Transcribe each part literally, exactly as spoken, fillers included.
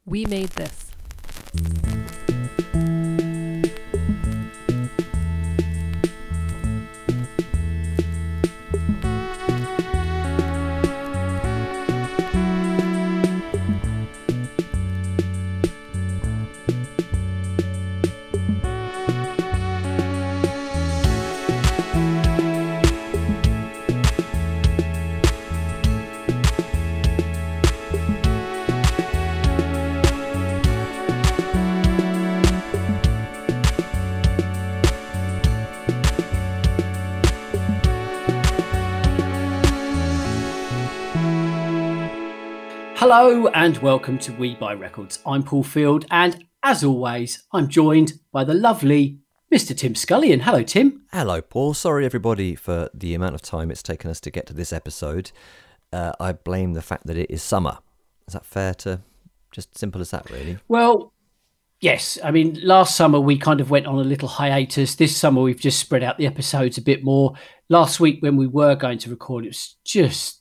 We made this. Hello and welcome to We Buy Records. I'm Paul Field, and as always, I'm joined by the lovely Mister Tim Scullion. Hello, Tim. Hello, Paul. Sorry, everybody, for the amount of time it's taken us to get to this episode. Uh, I blame the fact that it is summer. Is that fair to just simple as that, really? Well, yes. I mean, last summer we kind of went on a little hiatus. This summer we've just spread out the episodes a bit more. Last week when we were going to record, it was just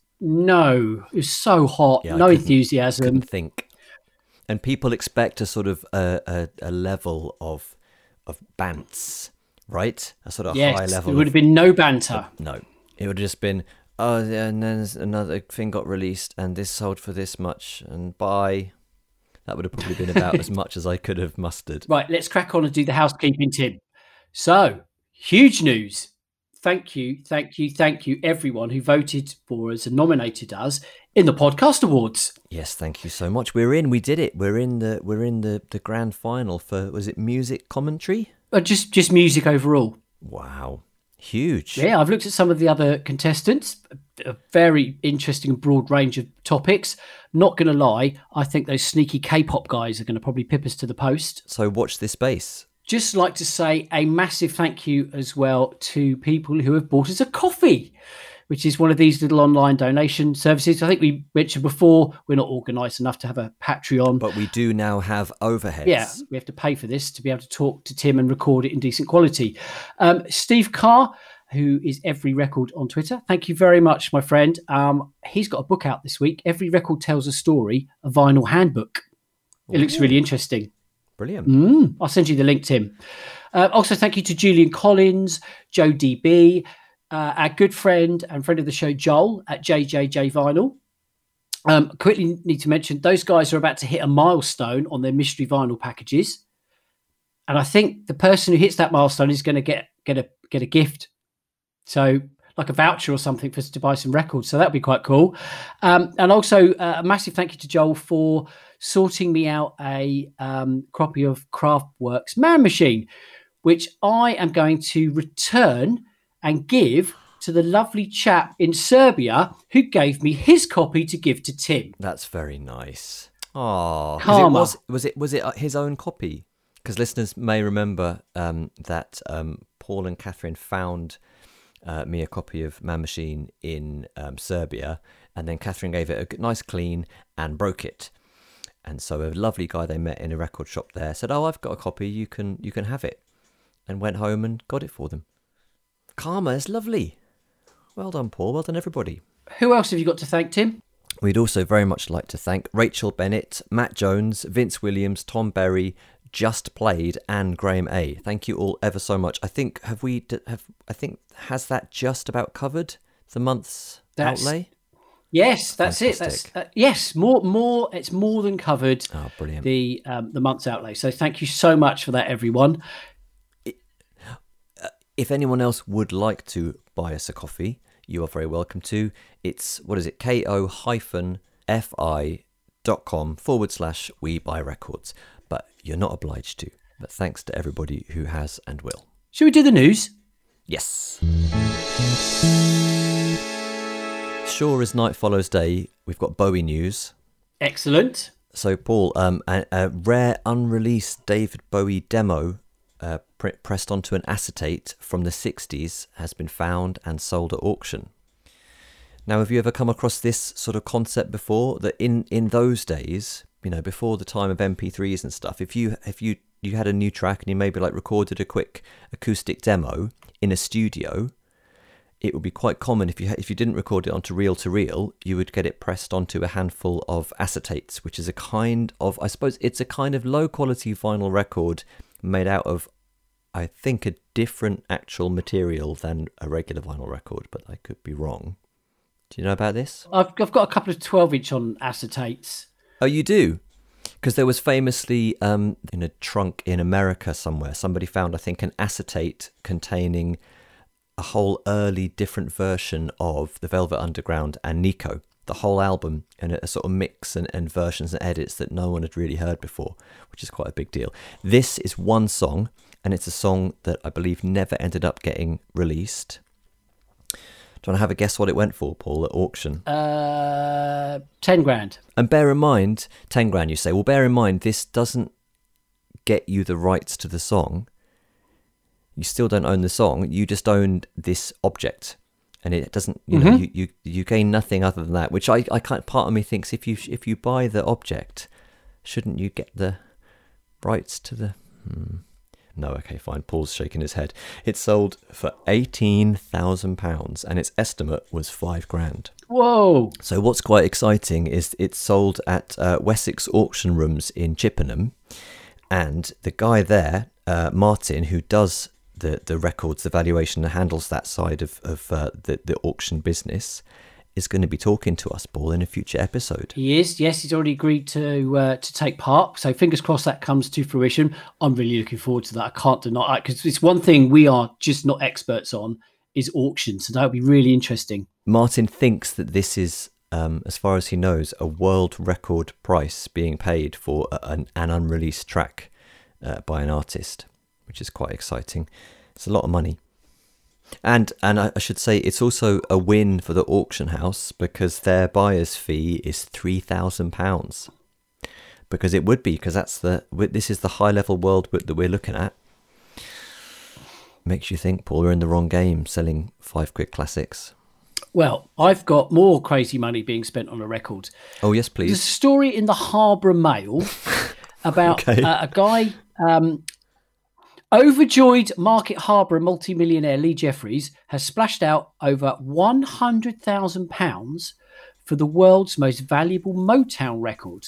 no, it was so hot, yeah, no couldn't, enthusiasm. Couldn't think. And people expect a sort of a, a, a level of of bants, right? A sort of yes, high level. There would of, have been no banter. Of, no, it would have just been, oh, yeah, and then another thing got released, and this sold for this much, and bye. That would have probably been about as much as I could have mustered. Right, let's crack on and do the housekeeping, Tim. So, huge news. Thank you, thank you, thank you, everyone who voted for us and nominated us in the Podcast Awards. Yes, thank you so much. We're in. We did it. We're in the. We're in the, the grand final for. Was it music commentary? Uh, just just music overall. Wow, huge. Yeah, I've looked at some of the other contestants. A very interesting and broad range of topics. Not going to lie, I think those sneaky K-pop guys are going to probably pip us to the post. So watch this space. Just like to say a massive thank you as well to people who have bought us a coffee, which is one of these little online donation services. I think we mentioned before, we're not organised enough to have a Patreon. But we do now have overheads. Yeah, we have to pay for this to be able to talk to Tim and record it in decent quality. Um, Steve Carr, who is Every Record on Twitter. Thank you very much, my friend. Um, he's got a book out this week. Every Record Tells a Story, a vinyl handbook. It Ooh. Looks really interesting. Brilliant. Mm, I'll send you the link, Tim. Uh, also, thank you to Julian Collins, Joe D B, uh, our good friend and friend of the show, Joel at J J J Vinyl. Um, quickly need to mention, those guys are about to hit a milestone on their mystery vinyl packages. And I think the person who hits that milestone is going to get, get, a, get a gift. So like a voucher or something for us to buy some records. So that'd be quite cool. Um, and also uh, a massive thank you to Joel for sorting me out a um, copy of Kraftwerk's Man Machine, which I am going to return and give to the lovely chap in Serbia who gave me his copy to give to Tim. That's very nice. Oh, Karma. Was it, was, was it was it his own copy? Because listeners may remember um, that um, Paul and Catherine found uh, me a copy of Man Machine in um, Serbia, and then Catherine gave it a nice clean and broke it. And so a lovely guy they met in a record shop there said, "Oh, I've got a copy. You can you can have it," and went home and got it for them. Karma is lovely. Well done, Paul. Well done, everybody. Who else have you got to thank, Tim? We'd also very much like to thank Rachel Bennett, Matt Jones, Vince Williams, Tom Berry, Just Played, and Graham A. Thank you all ever so much. I think have we have I think has that just about covered the month's That's, outlay? Yes, that's Fantastic. it. That's uh, yes, more more. It's more than covered. Oh, brilliant! The um, the month's outlay. So thank you so much for that, everyone. If anyone else would like to buy us a coffee, you are very welcome to. It's, what is it, ko hyphen fi dot com forward slash we buy records. But you're not obliged to. But thanks to everybody who has and will. Should we do the news? Yes. Sure as night follows day, we've got Bowie news. Excellent. So, Paul, um, a, a rare unreleased David Bowie demo Uh, pre- pressed onto an acetate from the sixties has been found and sold at auction. Now, have you ever come across this sort of concept before? That in, in those days, you know, before the time of M P threes and stuff, if you if you, you had a new track and you maybe like recorded a quick acoustic demo in a studio, it would be quite common if you if you didn't record it onto reel to reel, you would get it pressed onto a handful of acetates, which is a kind of, I suppose it's a kind of low quality vinyl record made out of, I think, a different actual material than a regular vinyl record, but I could be wrong. Do you know about this? I've, I've got a couple of twelve inch on acetates. Oh, you do? Because there was famously um, in a trunk in America somewhere, somebody found, I think, an acetate containing a whole early different version of the Velvet Underground and Nico, the whole album, and a sort of mix and, and versions and edits that no one had really heard before, which is quite a big deal. This is one song, and it's a song that I believe never ended up getting released. Do you want to have a guess what it went for, Paul, at auction? Uh, ten grand. And bear in mind, ten grand, you say. Well, bear in mind, this doesn't get you the rights to the song. You still don't own the song. You just own this object, and it doesn't. You know, mm-hmm. you, you you gain nothing other than that. Which I I can't. Part of me thinks if you if you buy the object, shouldn't you get the rights to the? Hmm. No, okay, fine. Paul's shaking his head. It sold for eighteen thousand pounds, and its estimate was five grand. Whoa! So what's quite exciting is it sold at uh, Wessex Auction Rooms in Chippenham, and the guy there, uh, Martin, who does the the records, the valuation, and handles that side of of uh, the the auction business, is going to be talking to us, Paul, in a future episode. He is, yes. He's already agreed to uh, to take part. So fingers crossed that comes to fruition. I'm really looking forward to that. I can't deny it, because it's one thing we are just not experts on is auctions. So that would be really interesting. Martin thinks that this is, um, as far as he knows, a world record price being paid for a, an, an unreleased track uh, by an artist, which is quite exciting. It's a lot of money. And and I should say it's also a win for the auction house, because their buyer's fee is three thousand pounds. Because it would be, because that's the this is the high level world that we're looking at. Makes you think, Paul, we're in the wrong game selling five quid classics. Well, I've got more crazy money being spent on a record. Oh yes, please. There's a story in the Harborough Mail about okay. uh, a guy. Um, Overjoyed Market Harborough multimillionaire Lee Jeffries has splashed out over one hundred thousand pounds for the world's most valuable Motown record.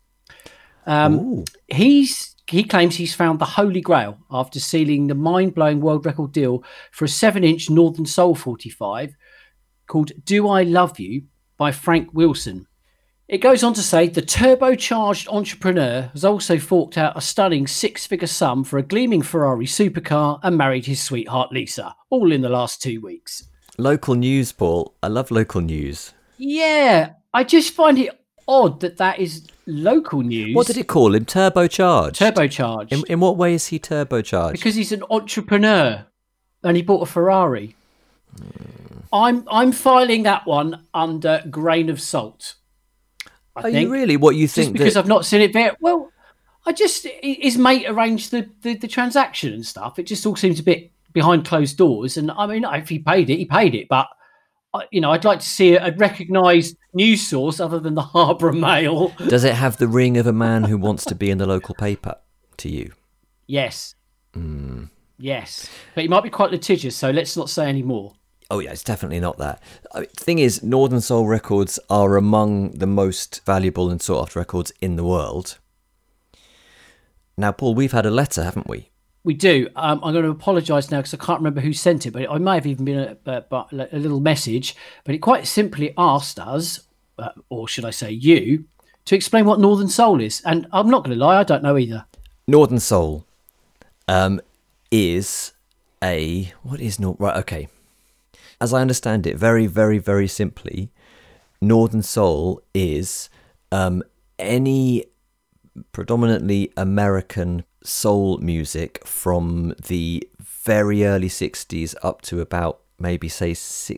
Um, he's he claims he's found the Holy Grail after sealing the mind-blowing world record deal for a seven-inch Northern Soul forty-five called Do I Love You by Frank Wilson. It goes on to say the turbocharged entrepreneur has also forked out a stunning six-figure sum for a gleaming Ferrari supercar and married his sweetheart Lisa, all in the last two weeks. Local news, Paul. I love local news. Yeah, I just find it odd that that is local news. What did it call him? Turbocharged? Turbocharged. In, in what way is he turbocharged? Because he's an entrepreneur and he bought a Ferrari. Hmm. I'm I'm filing that one under grain of salt. I Are think. you really? What you think? Just because that... I've not seen it there. Well, I just his mate arranged the, the the transaction and stuff. It just all seems a bit behind closed doors. And I mean, if he paid it, he paid it. But you know, I'd like to see a recognised news source other than the Harborough Mail. Does it have the ring of a man who wants to be in the local paper to you? Yes. Mm. Yes, but he might be quite litigious. So let's not say any more. Oh yeah, it's definitely not that. The thing is, Northern Soul records are among the most valuable and sought after records in the world. Now, Paul, we've had a letter, haven't we? We do. Um, I'm going to apologise now because I can't remember who sent it, but it may have even been a, a, a little message. But it quite simply asked us, uh, or should I say you, to explain what Northern Soul is. And I'm not going to lie, I don't know either. Northern Soul um, is a... What is... Nor- right, okay. As I understand it, very, very, very simply, Northern Soul is um, any predominantly American soul music from the very early sixties up to about maybe, say,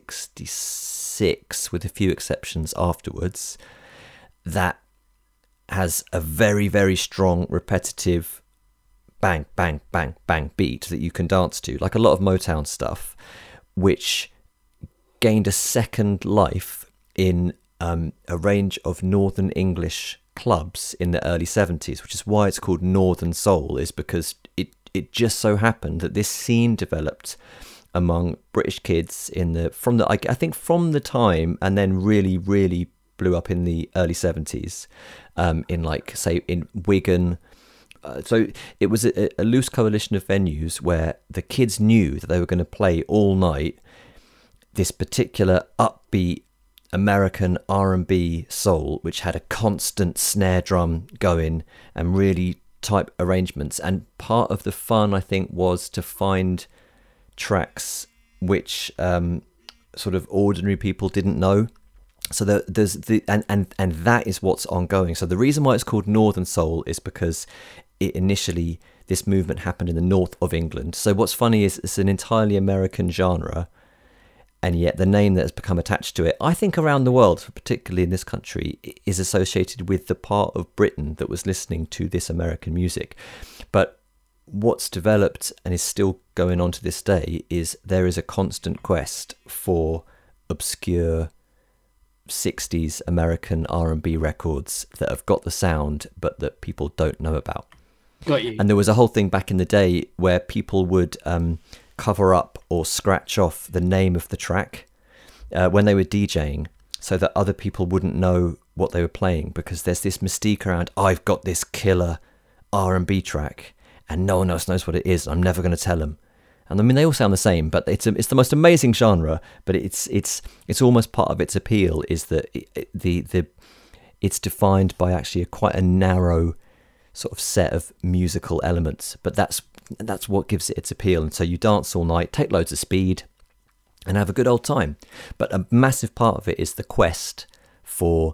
sixty-six, with a few exceptions afterwards, that has a very, very strong, repetitive bang, bang, bang, bang beat that you can dance to, like a lot of Motown stuff, which gained a second life in um, a range of Northern English clubs in the early seventies, which is why it's called Northern Soul, is because it, it just so happened that this scene developed among British kids in the from the I, I think from the time, and then really really blew up in the early seventies, um, in like say in Wigan. Uh, so it was a, a loose coalition of venues where the kids knew that they were going to play all night this particular upbeat American R and B soul, which had a constant snare drum going and really type arrangements. And part of the fun, I think, was to find tracks which um, sort of ordinary people didn't know. So the, there's the and, and and that is what's ongoing. So the reason why it's called Northern Soul is because it initially this movement happened in the north of England. So what's funny is it's an entirely American genre, and yet the name that has become attached to it, I think around the world, particularly in this country, is associated with the part of Britain that was listening to this American music. But what's developed and is still going on to this day is there is a constant quest for obscure sixties American R and B records that have got the sound but that people don't know about. Got you. And there was a whole thing back in the day where people would um, cover up or scratch off the name of the track uh, when they were DJing so that other people wouldn't know what they were playing, because there's this mystique around, I've got this killer R and B track and no one else knows what it is. I'm never going to tell them. And I mean, they all sound the same, but it's a, it's the most amazing genre. But it's it's it's almost part of its appeal is that it, it, the the it's defined by actually a quite a narrow sort of set of musical elements. But that's that's what gives it its appeal. And so you dance all night, take loads of speed, and have a good old time. But a massive part of it is the quest for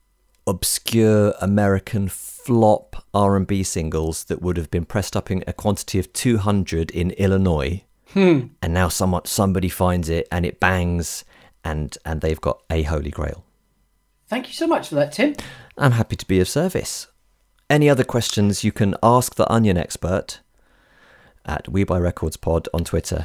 obscure American flop R and B singles that would have been pressed up in a quantity of two hundred in Illinois, hmm. and now someone somebody finds it and it bangs, and and they've got a holy grail. Thank you so much for that, Tim. I'm happy to be of service. Any other questions, you can ask the Onion Expert at We Buy Records Pod on Twitter.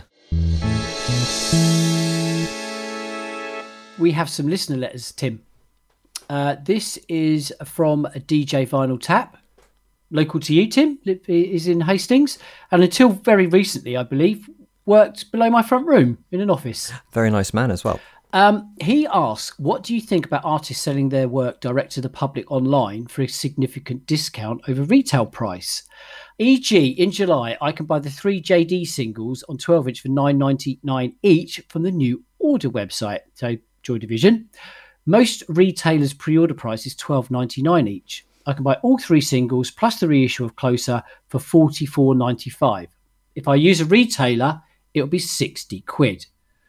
We have some listener letters, Tim. Uh, this is from a D J Vinyl Tap, local to you, Tim. Is in Hastings, and until very recently, I believe, worked below my front room in an office. Very nice man as well. Um, he asks, what do you think about artists selling their work direct to the public online for a significant discount over retail price? for example, in July, I can buy the three J D singles on twelve inch for nine ninety-nine each from the New Order website, so Joy Division. Most retailers' pre-order price is twelve ninety-nine each. I can buy all three singles plus the reissue of Closer for forty-four ninety-five. If I use a retailer, it'll be sixty quid.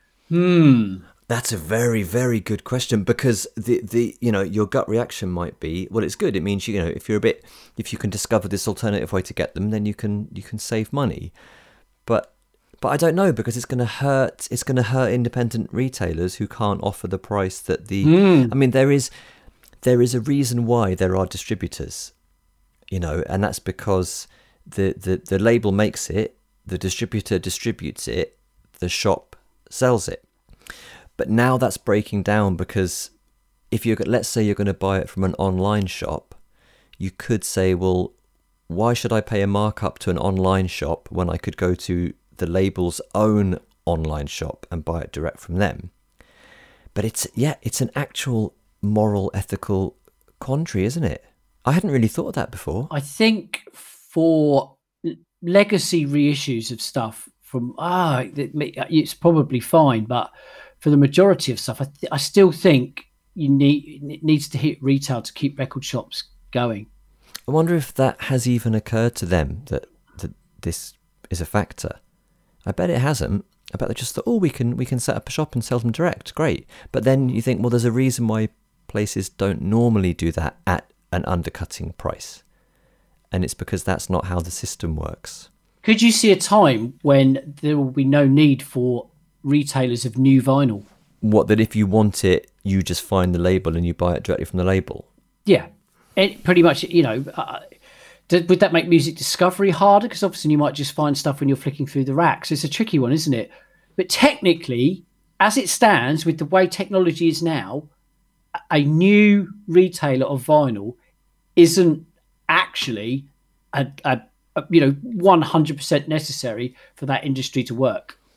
Hmm. That's a very, very good question, because the, the you know your gut reaction might be, well, it's good. It means you know if you're a bit if you can discover this alternative way to get them, then you can you can save money. But but I don't know, because it's going to hurt. It's going to hurt independent retailers who can't offer the price that the. Mm. I mean, there is there is a reason why there are distributors, you know, and that's because the the, the label makes it, the distributor distributes it, the shop sells it. But now that's breaking down, because if you're, let's say you're going to buy it from an online shop, you could say, well, why should I pay a markup to an online shop when I could go to the label's own online shop and buy it direct from them? But it's, yeah, it's an actual moral, ethical quandary, isn't it? I hadn't really thought of that before. I think for legacy reissues of stuff from, ah, it's probably fine, but for the majority of stuff, I, th- I still think you need it needs to hit retail to keep record shops going. I wonder if that has even occurred to them, that, that this is a factor. I bet it hasn't. I bet they just thought, oh, we can we can set up a shop and sell them direct. Great. But then you think, well, there's a reason why places don't normally do that at an undercutting price. And it's because that's not how the system works. Could you see a time when there will be no need for retailers of new vinyl? What, that if you want it, you just find the label and you buy it directly from the label? Yeah. It pretty much, you know, uh, did, would that make music discovery harder? Because obviously you might just find stuff when you're flicking through the racks. It's a tricky one, isn't it? But technically, as it stands, with the way technology is now, a new retailer of vinyl isn't actually a, a, a you know one hundred percent necessary for that industry to work.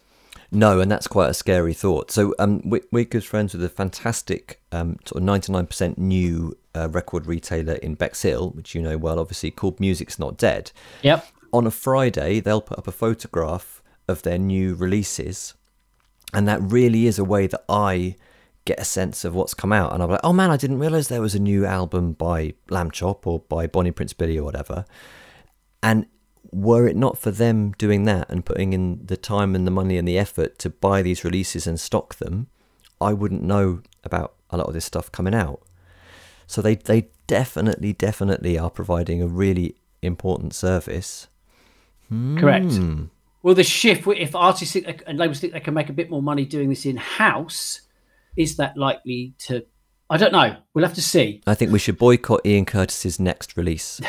No, and that's quite a scary thought. So um, we, we're good friends with a fantastic um, sort of ninety-nine percent new uh, record retailer in Bexhill, which you know well, obviously, called Music's Not Dead. Yep. On a Friday, they'll put up a photograph of their new releases, and that really is a way that I get a sense of what's come out. And I'm like, oh man, I didn't realise there was a new album by Lamb Chop or by Bonnie Prince Billy or whatever. And were it not for them doing that and putting in the time and the money and the effort to buy these releases and stock them, I wouldn't know about a lot of this stuff coming out. So they, they definitely, definitely are providing a really important service. Correct. Hmm. Well, the shift, if artists think they, and labels think they can make a bit more money doing this in-house, is that likely to... I don't know. We'll have to see. I think we should boycott Ian Curtis's next release.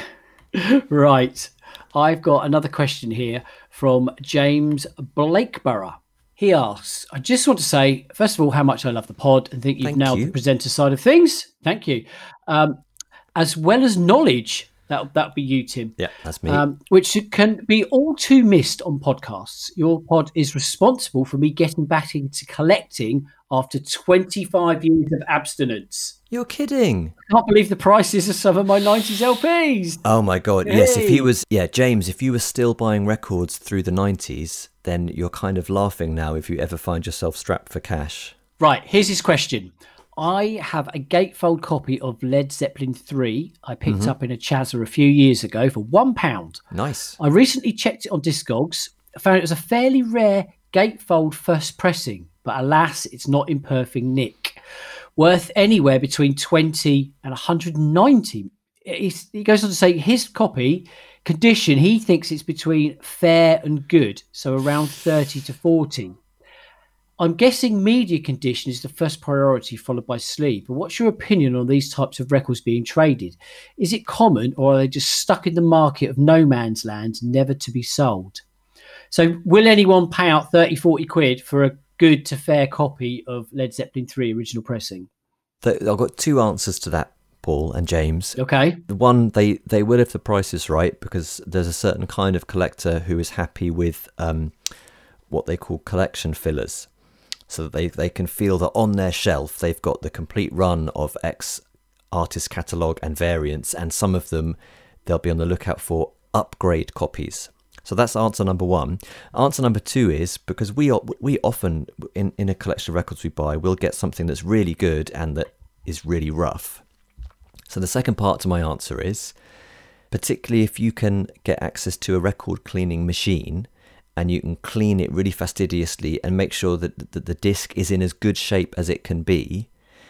Right. I've got another question here from James Blakeborough. He asks, I just want to say, first of all, how much I love the pod and think you've Thank nailed you. the presenter side of things. Thank you. Um, as well as knowledge. That that'll be you, Tim. Yeah, that's me. Um, which can be all too missed on podcasts. Your pod is responsible for me getting back into collecting after twenty-five years of abstinence. You're kidding. I can't believe the prices of some of my nineties L Ps. Oh my God. Yes, if Hey. he was, yeah, James, if you were still buying records through the nineties, then you're kind of laughing now if you ever find yourself strapped for cash. Right, here's his question. I have a gatefold copy of Led Zeppelin three I picked Mm-hmm. up in a Chazza a few years ago for one pound. Nice. I recently checked it on Discogs. I found it was a fairly rare gatefold first pressing, but alas, it's not in perfect nick. Worth anywhere between twenty and one hundred ninety. He's, he goes on to say his copy condition, he thinks it's between fair and good, so around thirty to forty. I'm guessing media condition is the first priority, followed by sleeve. But what's your opinion on these types of records being traded? Is it common, or are they just stuck in the market of no man's land, never to be sold? So will anyone pay out thirty, forty quid for a good to fair copy of Led Zeppelin three original pressing? Th- I've got two answers to that, Paul and James. Okay. The one, they, they will if the price is right, because there's a certain kind of collector who is happy with um, what they call collection fillers. So that they, they can feel that on their shelf, they've got the complete run of X artist catalogue and variants, and some of them they'll be on the lookout for upgrade copies. So that's answer number one. Answer number two is because we we often, in, in a collection of records we buy, we'll get something that's really good and that is really rough. So the second part to my answer is, particularly if you can get access to a record cleaning machine, and you can clean it really fastidiously and make sure that the, the disc is in as good shape as it can be,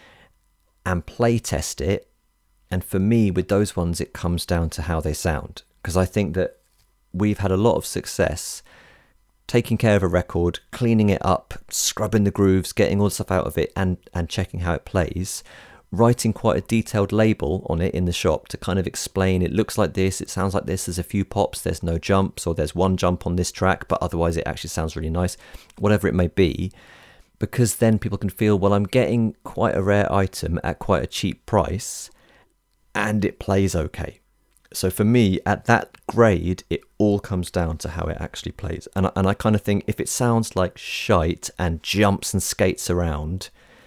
and play test it. And for me, with those ones, it comes down to how they sound. Because I think that we've had a lot of success taking care of a record, cleaning it up, scrubbing the grooves, getting all the stuff out of it, and, and checking how it plays, writing quite a detailed label on it in the shop to kind of explain it looks like this, it sounds like this, there's a few pops, there's no jumps, or there's one jump on this track, but otherwise it actually sounds really nice, whatever it may be, because then people can feel, well, I'm getting quite a rare item at quite a cheap price and it plays okay. So for me, at that grade, it all comes down to how it actually plays. And I, and I kind of think if it sounds like shite and jumps and skates around,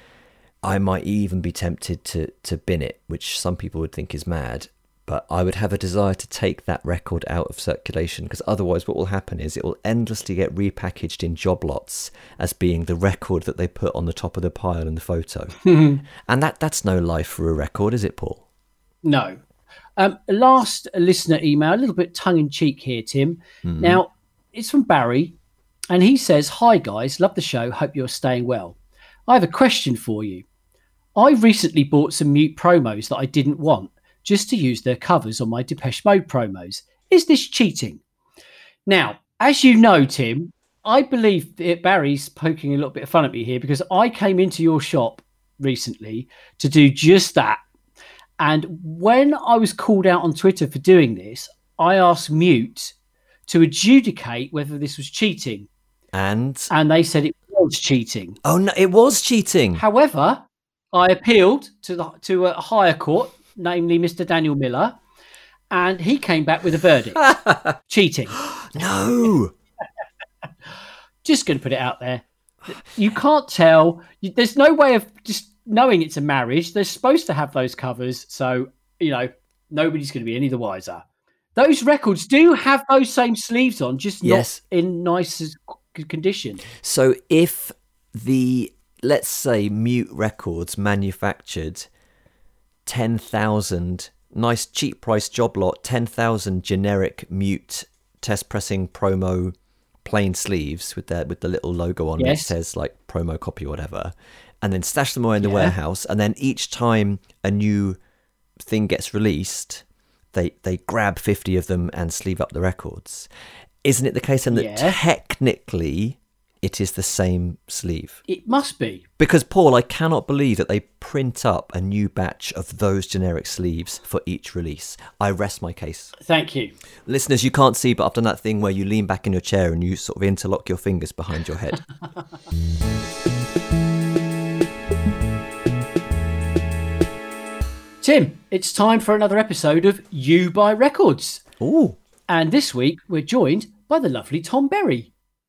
I might even be tempted to to bin it, which some people would think is mad. But I would have a desire to take that record out of circulation, because otherwise what will happen is it will endlessly get repackaged in job lots as being the record that they put on the top of the pile in the photo. And that that's no life for a record, is it, Paul? No. Um, last listener email, a little bit tongue-in-cheek here, Tim. Mm-hmm. Now, it's from Barry, and he says, "Hi, guys. Love the show. Hope you're staying well. I have a question for you. I recently bought some Mute promos that I didn't want, just to use their covers on my Depeche Mode promos. Is this cheating?" Now, as you know, Tim, I believe that Barry's poking a little bit of fun at me here, because I came into your shop recently to do just that. And when I was called out on Twitter for doing this, I asked Mute to adjudicate whether this was cheating. And? And they said it was cheating. Oh, no, it was cheating. However, I appealed to the to a higher court, namely Mister Daniel Miller, and he came back with a verdict. Cheating. No. Just going to put it out there. You can't tell. You, there's no way of just knowing it's a marriage. They're supposed to have those covers. So, you know, nobody's going to be any the wiser. Those records do have those same sleeves on, just Yes. not in nice condition. So if the, let's say, Mute Records manufactured ten thousand, nice cheap price job lot, ten thousand generic Mute test pressing promo plain sleeves with the, with the little logo on Yes. it says like promo copy or whatever, and then stash them away in the Yeah. warehouse, and then each time a new thing gets released, they they grab fifty of them and sleeve up the records. Isn't it the case then that Yeah. technically it is the same sleeve? It must be. Because, Paul, I cannot believe that they print up a new batch of those generic sleeves for each release. I rest my case. Thank you. Listeners, you can't see, but I've done that thing where you lean back in your chair and you sort of interlock your fingers behind your head. Tim, it's time for another episode of You Buy Records. Ooh. And this week we're joined by the lovely Tom Berry.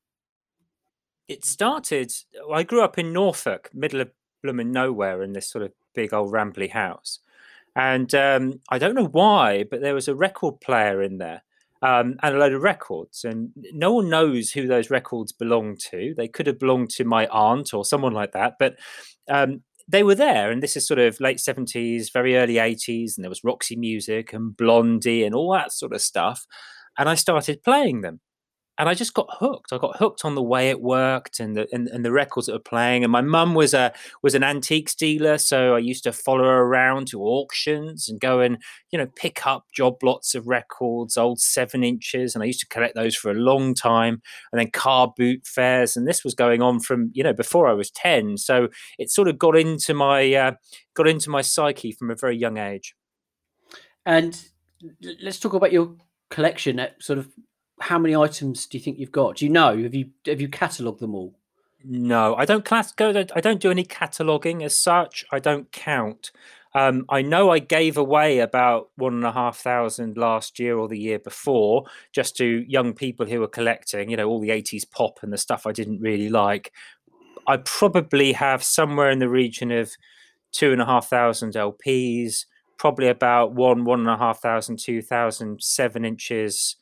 It started, I grew up in Norfolk, middle of blooming nowhere, in this sort of big old rambly house. And um, I don't know why, but there was a record player in there um, and a load of records. And no one knows who those records belong to. They could have belonged to my aunt or someone like that. But um, they were there. And this is sort of late seventies, very early eighties. And there was Roxy Music and Blondie and all that sort of stuff. And I started playing them. And I just got hooked. I got hooked on the way it worked and the and, and the records that were playing. And my mum was a was an antiques dealer, so I used to follow her around to auctions and go and you know pick up job lots of records, old seven inches, and I used to collect those for a long time. And then car boot fairs, and this was going on from you know before I was ten. So it sort of got into my uh, got into my psyche from a very young age. And let's talk about your collection. At sort of, how many items do you think you've got? Do you know? Have you have you catalogued them all? No, I don't class go. I don't do any cataloguing as such. I don't count. Um, I know I gave away about one and a half thousand last year or the year before, just to young people who were collecting. You know, all the eighties pop and the stuff I didn't really like. I probably have somewhere in the region of two and a half thousand L Ps. Probably about one, one and a half thousand, two thousand seven inches.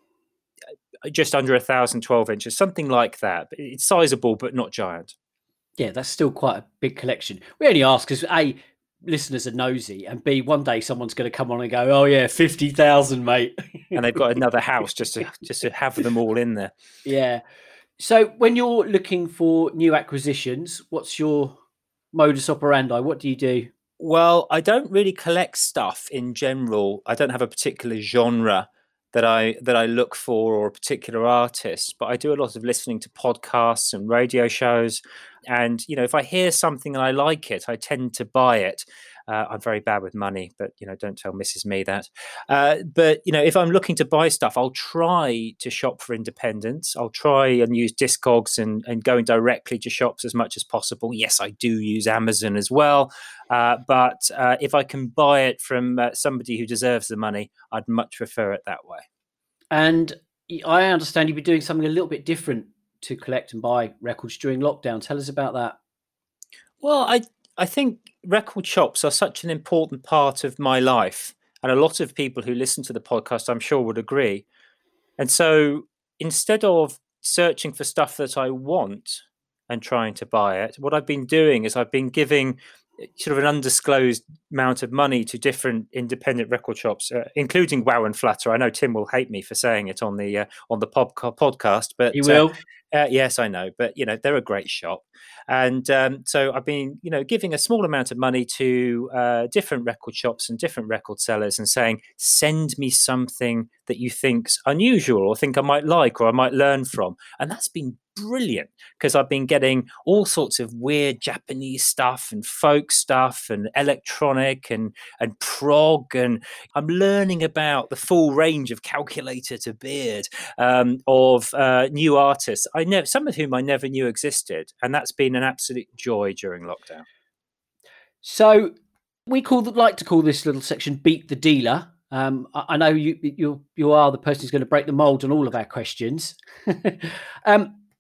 Just under a thousand twelve inches, something like that. It's sizable, but not giant. Yeah, that's still quite a big collection. We only ask because A, listeners are nosy, and B, one day someone's going to come on and go, "Oh yeah, fifty thousand, mate," and they've got another house just to just to have them all in there. Yeah. So when you're looking for new acquisitions, what's your modus operandi? What do you do? Well, I don't really collect stuff in general. I don't have a particular genre that I that I look for or a particular artist, but I do a lot of listening to podcasts and radio shows. And, you know, if I hear something and I like it, I tend to buy it. Uh, I'm very bad with money, but, you know, don't tell Missus Me that. Uh, but, you know, if I'm looking to buy stuff, I'll try to shop for independents. I'll try and use Discogs and, and going directly to shops as much as possible. Yes, I do use Amazon as well. Uh, but uh, if I can buy it from uh, somebody who deserves the money, I'd much prefer it that way. And I understand you've been doing something a little bit different to collect and buy records during lockdown. Tell us about that. Well, I I think record shops are such an important part of my life. And a lot of people who listen to the podcast, I'm sure, would agree. And so instead of searching for stuff that I want and trying to buy it, what I've been doing is I've been giving sort of an undisclosed amount of money to different independent record shops, uh, including Wow and Flutter. I know Tim will hate me for saying it on the uh, on the pod- podcast, but he will. Uh, Uh, yes, I know, but you know they're a great shop, and um, so I've been, you know, giving a small amount of money to uh, different record shops and different record sellers, and saying, "Send me something that you think's unusual, or think I might like, or I might learn from," and that's been brilliant because I've been getting all sorts of weird Japanese stuff and folk stuff and electronic and and prog, and I'm learning about the full range of Calculator to Beard um, of uh, new artists. I know some of whom I never knew existed, and that's been an absolute joy during lockdown. So we call like to call this little section "Beat the Dealer." Um, I, I know you you you are the person who's going to break the mold on all of our questions. um,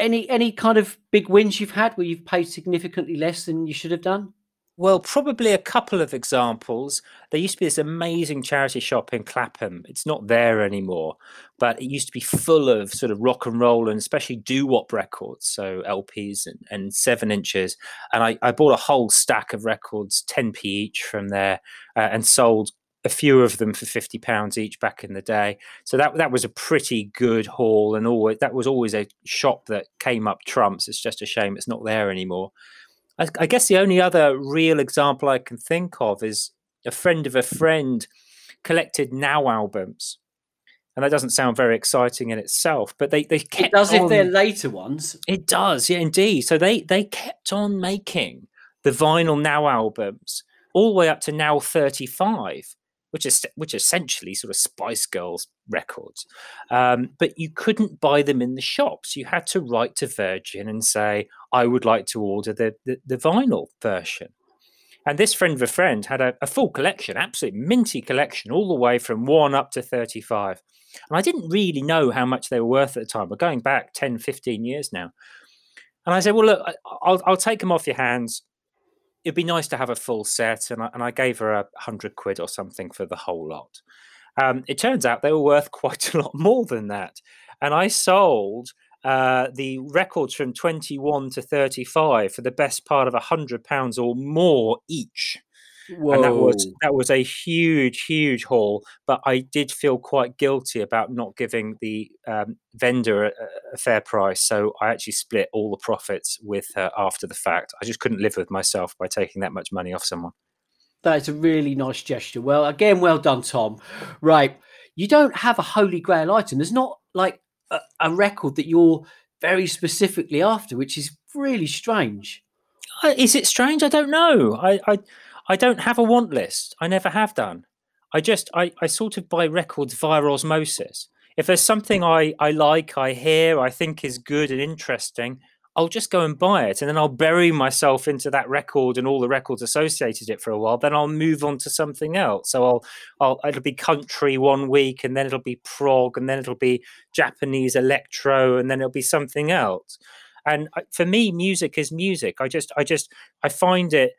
any any kind of big wins you've had where you've paid significantly less than you should have done? Well, probably a couple of examples. There used to be this amazing charity shop in Clapham. It's not there anymore, but it used to be full of sort of rock and roll and especially doo-wop records, so L Ps and, and seven inches. And I, I bought a whole stack of records, ten p each from there, uh, and sold a few of them for fifty pounds each back in the day. So that that was a pretty good haul, and always that was always a shop that came up trumps. It's just a shame it's not there anymore. I, I guess the only other real example I can think of is a friend of a friend collected Now albums. And that doesn't sound very exciting in itself, but they, they kept It does on, if they're later ones. It does, yeah, indeed. So they, they kept on making the vinyl Now albums all the way up to Now thirty-five, which is which essentially sort of Spice Girls records. Um, but you couldn't buy them in the shops. You had to write to Virgin and say, I would like to order the, the, the vinyl version. And this friend of a friend had a, a full collection, absolute minty collection, all the way from one up to thirty-five. And I didn't really know how much they were worth at the time. We're going back ten, fifteen years now. And I said, well, look, I'll, I'll take them off your hands. It'd be nice to have a full set. And I, and I gave her a hundred quid or something for the whole lot. Um, it turns out they were worth quite a lot more than that. And I sold uh, the records from twenty-one to thirty-five for the best part of a hundred pounds or more each. Whoa. And that was that was a huge, huge haul. But I did feel quite guilty about not giving the um, vendor a, a fair price. So I actually split all the profits with her after the fact. I just couldn't live with myself by taking that much money off someone. That is a really nice gesture. Well, again, well done, Tom. Right. You don't have a holy grail item. There's not like a, a record that you're very specifically after, which is really strange. Uh, Is it strange? I don't know. I, I I don't have a want list. I never have done. I just I, I sort of buy records via osmosis. If there's something I, I like, I hear, I think is good and interesting, I'll just go and buy it, and then I'll bury myself into that record and all the records associated it for a while. Then I'll move on to something else. So I'll, I'll it'll be country one week, and then it'll be prog, and then it'll be Japanese electro, and then it'll be something else. And I- for me, music is music. I just, I just, I find it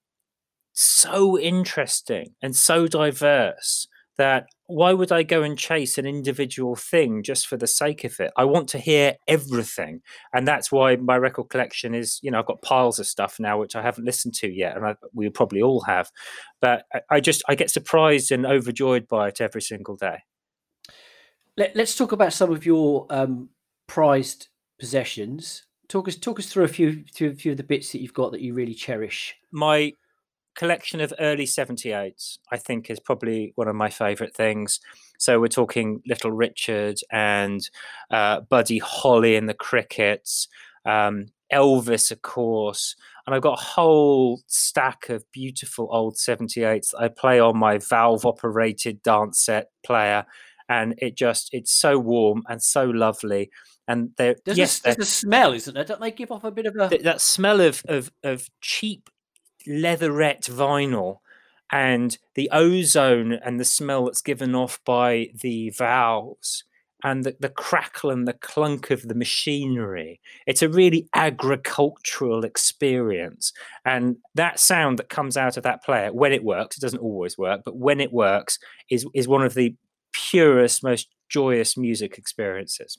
so interesting and so diverse that why would I go and chase an individual thing just for the sake of it? I want to hear everything. And that's why my record collection is, you know, I've got piles of stuff now, which I haven't listened to yet. And I, we probably all have, but I, I just, I get surprised and overjoyed by it every single day. Let, let's talk about some of your um, prized possessions. Talk us, talk us through a few, through a few of the bits that you've got that you really cherish. My collection of early seventy-eights, I think, is probably one of my favorite things. So we're talking Little Richard and uh, Buddy Holly and the Crickets, um, Elvis, of course. And I've got a whole stack of beautiful old seventy-eights that I play on my valve operated dance set player. And it just, it's so warm and so lovely. And they're, There's, yes, a, there's a smell, isn't there? Don't they give off a bit of a... th- that smell of, of, of cheap leatherette vinyl and the ozone and the smell that's given off by the valves and the, the crackle and the clunk of the machinery. It's a really agricultural experience. And that sound that comes out of that player, when it works, it doesn't always work, but when it works, is, is one of the purest, most joyous music experiences.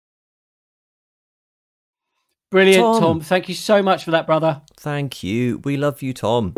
Brilliant, Tom. Tom. Thank you so much for that, brother. Thank you. We love you, Tom.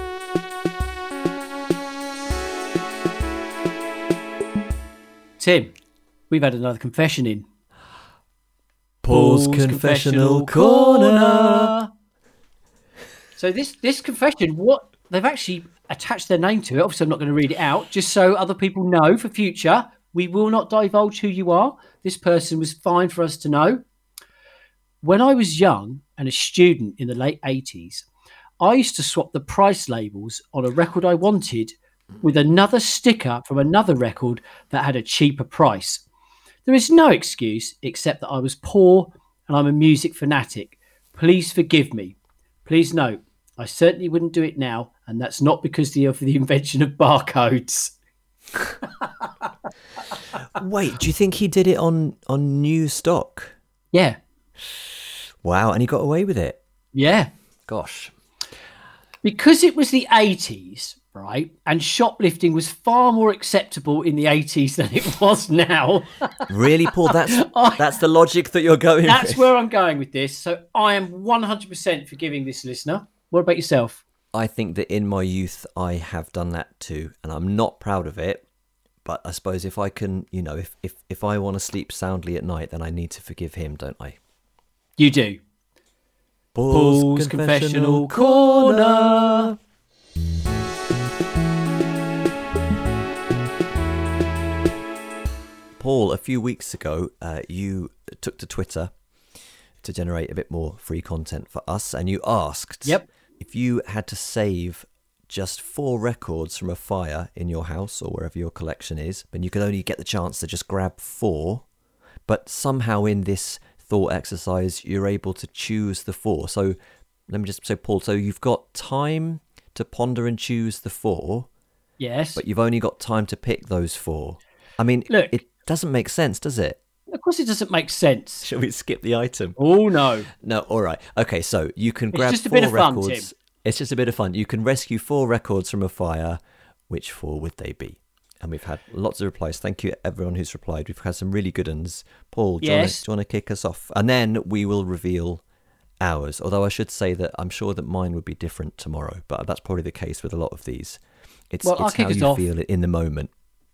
Tim, we've had another confession in. Paul's Confessional Corner. So this this confession, what they've actually attached their name to it. Obviously, I'm not going to read it out, just so other people know for future. We will not divulge who you are. This person was fine for us to know. When I was young and a student in the late eighties, I used to swap the price labels on a record I wanted with another sticker from another record that had a cheaper price. There is no excuse except that I was poor and I'm a music fanatic. Please forgive me. Please note, I certainly wouldn't do it now, and that's not because of the invention of barcodes. Wait, do you think he did it on, on new stock? Yeah. Wow, and he got away with it. Yeah. Gosh. Because it was the eighties, right? And shoplifting was far more acceptable in the eighties than it was now. Really, Paul? That's I, that's the logic that you're going That's with. where I'm going with this. So I am one hundred percent forgiving this listener. What about yourself? I think that in my youth, I have done that too, and I'm not proud of it. But I suppose if I can, you know, if, if, if I want to sleep soundly at night, then I need to forgive him, don't I? You do. Paul's, Paul's Confessional, Confessional Corner. Paul, a few weeks ago, uh, you took to Twitter to generate a bit more free content for us, and you asked Yep. if you had to save just four records from a fire in your house or wherever your collection is, and you could only get the chance to just grab four, but somehow in this thought exercise, you're able to choose the four. So let me just say, Paul, so you've got time to ponder and choose the four, Yes. but you've only got time to pick those four. I mean, Look, it doesn't make sense, does it? of course it doesn't make sense. Shall we skip the item? Oh, no. No, all right. Okay, so you can It's grab just a four bit of fun, records. Tim. It's just a bit of fun. You can rescue four records from a fire. Which four would they be? And we've had lots of replies. Thank you, everyone who's replied. We've had some really good ones. Paul, do, Yes. you want to kick us off? And then we will reveal ours. Although I should say that I'm sure that mine would be different tomorrow. But that's probably the case with a lot of these. It's, Well, I'll it's kick how us you off. feel it in the moment.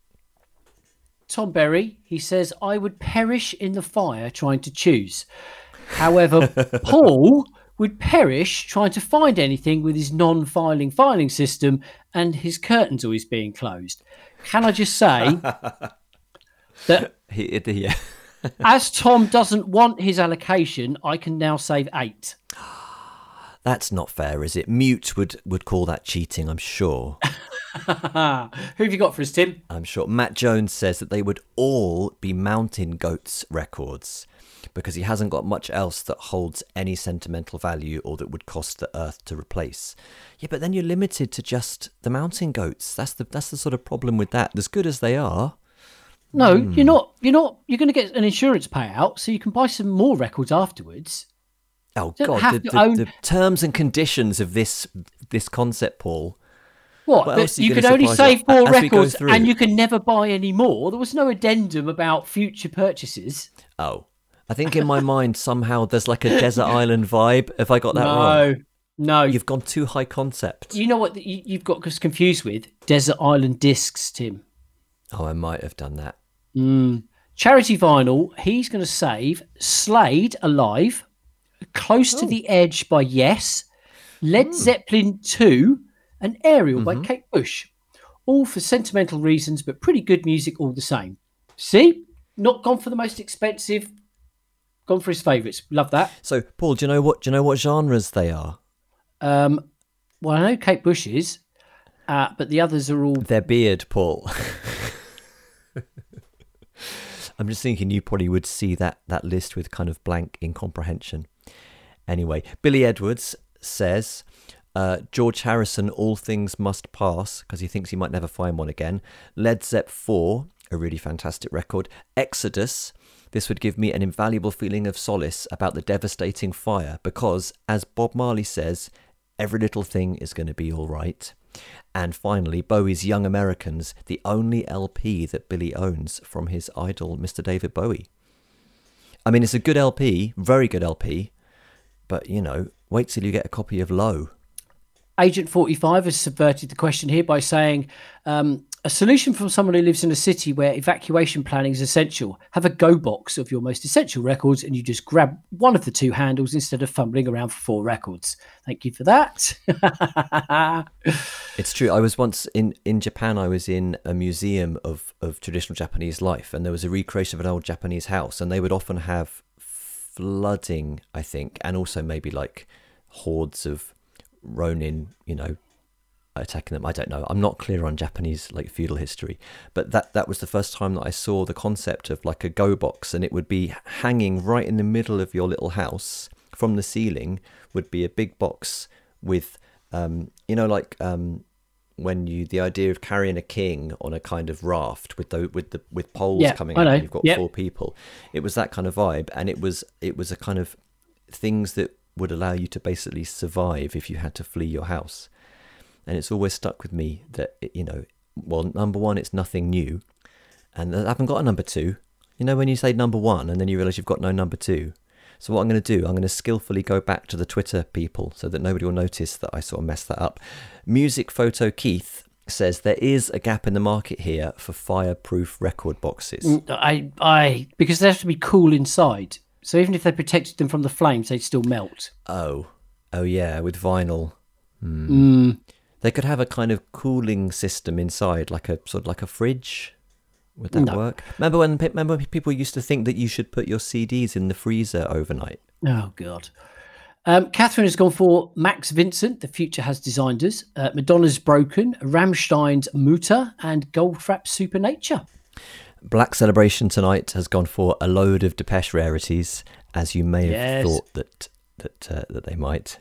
Tom Berry, he says, I would perish in the fire trying to choose. However, Paul would perish trying to find anything with his non-filing filing system and his curtains always being closed. Can I just say that He, it, yeah. as Tom doesn't want his allocation, I can now save eight. That's not fair, is it? Mute would, would call that cheating, I'm sure. Who have you got for us, Tim? I'm sure. Matt Jones says that they would all be Mountain Goats records because he hasn't got much else that holds any sentimental value or that would cost the earth to replace. Yeah, but then you're limited to just the Mountain Goats. That's the that's the sort of problem with that. As good as they are. No, you're not. You're not. You're going to get an insurance payout, so you can buy some more records afterwards. Oh Don't God, have the, to the, own- the terms and conditions of this this concept, Paul. What? What But else are you you gonna could only surprise save us four as we go records, through? and you can never buy any more. There was no addendum about future purchases. Oh, I think in my mind somehow there's like a desert island vibe. Have I got that no, wrong? no. You've gone too high concept. You know what you- you've got us confused with? Desert Island Discs, Tim. Oh, I might have done that. Mm. Charity Vinyl, he's going to save Slade Alive, Close to Oh. the Edge by Yes, Led Zeppelin two, and Aerial by Kate Bush. All for sentimental reasons, but pretty good music all the same. See? Not gone for the most expensive, gone for his favourites. Love that. So, Paul, do you know what? Do you know what genres they are? Um, well, I know Kate Bush is, uh, but the others are all... Their beard, Paul. I'm just thinking you probably would see that that list with kind of blank incomprehension. Anyway, Billy Edwards says uh, George Harrison, All Things Must Pass, because he thinks he might never find one again. Led Zepp four, a really fantastic record. Exodus, this would give me an invaluable feeling of solace about the devastating fire, because, as Bob Marley says, every little thing is going to be all right. And finally, Bowie's Young Americans, the only L P that Billy owns from his idol, Mister David Bowie. I mean, it's a good L P, very good L P, but, you know, wait till you get a copy of Low. Agent forty-five has subverted the question here by saying um, a solution from someone who lives in a city where evacuation planning is essential. Have a go box of your most essential records and you just grab one of the two handles instead of fumbling around for four records. Thank you for that. It's true. I was once in, in Japan, I was in a museum of, of traditional Japanese life, and there was a recreation of an old Japanese house, and they would often have flooding, I think, and also maybe like hordes of Ronin, you know, attacking them. I don't know. I'm not clear on Japanese like feudal history, but that that was the first time that I saw the concept of like a go box, and it would be hanging right in the middle of your little house. From the ceiling would be a big box with, um, you know, like um, when you the idea of carrying a king on a kind of raft with the with the with poles Yeah, coming I out know. and you've got Yep. four people. It was that kind of vibe, and it was it was a kind of things that would allow you to basically survive if you had to flee your house. And it's always stuck with me that, you know, well, number one, it's nothing new, and I haven't got a number two. You know, when you say number one and then you realise you've got no number two. So what I'm going to do, I'm going to skillfully go back to the Twitter people so that nobody will notice that I sort of messed that up. Music Photo Keith says there is a gap in the market here for fireproof record boxes. I, I, because they have to be cool inside. So even if they protected them from the flames, they'd still melt. Oh, oh yeah, with vinyl. Hmm. Mm. They could have a kind of cooling system inside, like a sort of like a fridge. Would that No. work? Remember when remember when people used to think that you should put your C Ds in the freezer overnight? Oh, God. Um, Catherine has gone for Max Vincent, The Future Has Designed Us, uh, Madonna's Broken, Rammstein's Mutter, and Goldfrapp Supernature. Black Celebration tonight has gone for a load of Depeche rarities, as you may have Yes. thought that that uh, that they might.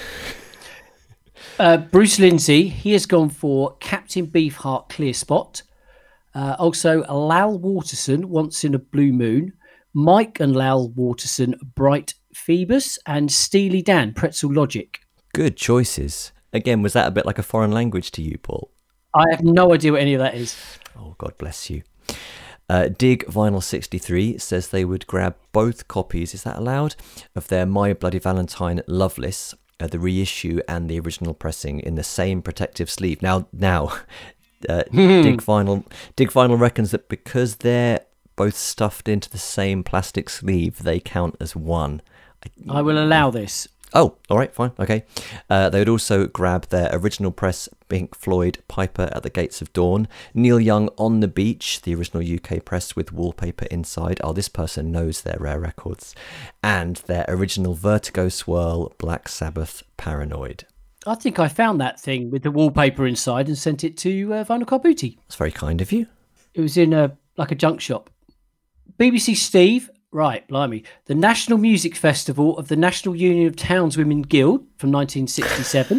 Uh, Bruce Lindsay, he has gone for Captain Beefheart Clear Spot. Uh, also, Lal Waterson, Once in a Blue Moon. Mike and Lal Waterson, Bright Phoebus. And Steely Dan, Pretzel Logic. Good choices. Again, was that a bit like a foreign language to you, Paul? I have no idea what any of that is. Oh, God bless you. Uh, Dig Vinyl sixty-three says they would grab both copies, is that allowed, of their My Bloody Valentine Loveless, uh, the reissue and the original pressing in the same protective sleeve. Now, now, uh, Dig Vinyl, Dig Vinyl reckons that because they're both stuffed into the same plastic sleeve, they count as one. I will allow this. Oh, all right, fine, okay. Uh, they would also grab their original press Pink Floyd Piper at the Gates of Dawn, Neil Young On the Beach, the original U K press with wallpaper inside. Oh, this person knows their rare records. And their original Vertigo Swirl Black Sabbath Paranoid. I think I found that thing with the wallpaper inside and sent it to uh, Vinyl Car Booty. That's very kind of you. It was in a like a junk shop. B B C Steve, right, blimey. The National Music Festival of the National Union of Townswomen Guild from nineteen sixty-seven.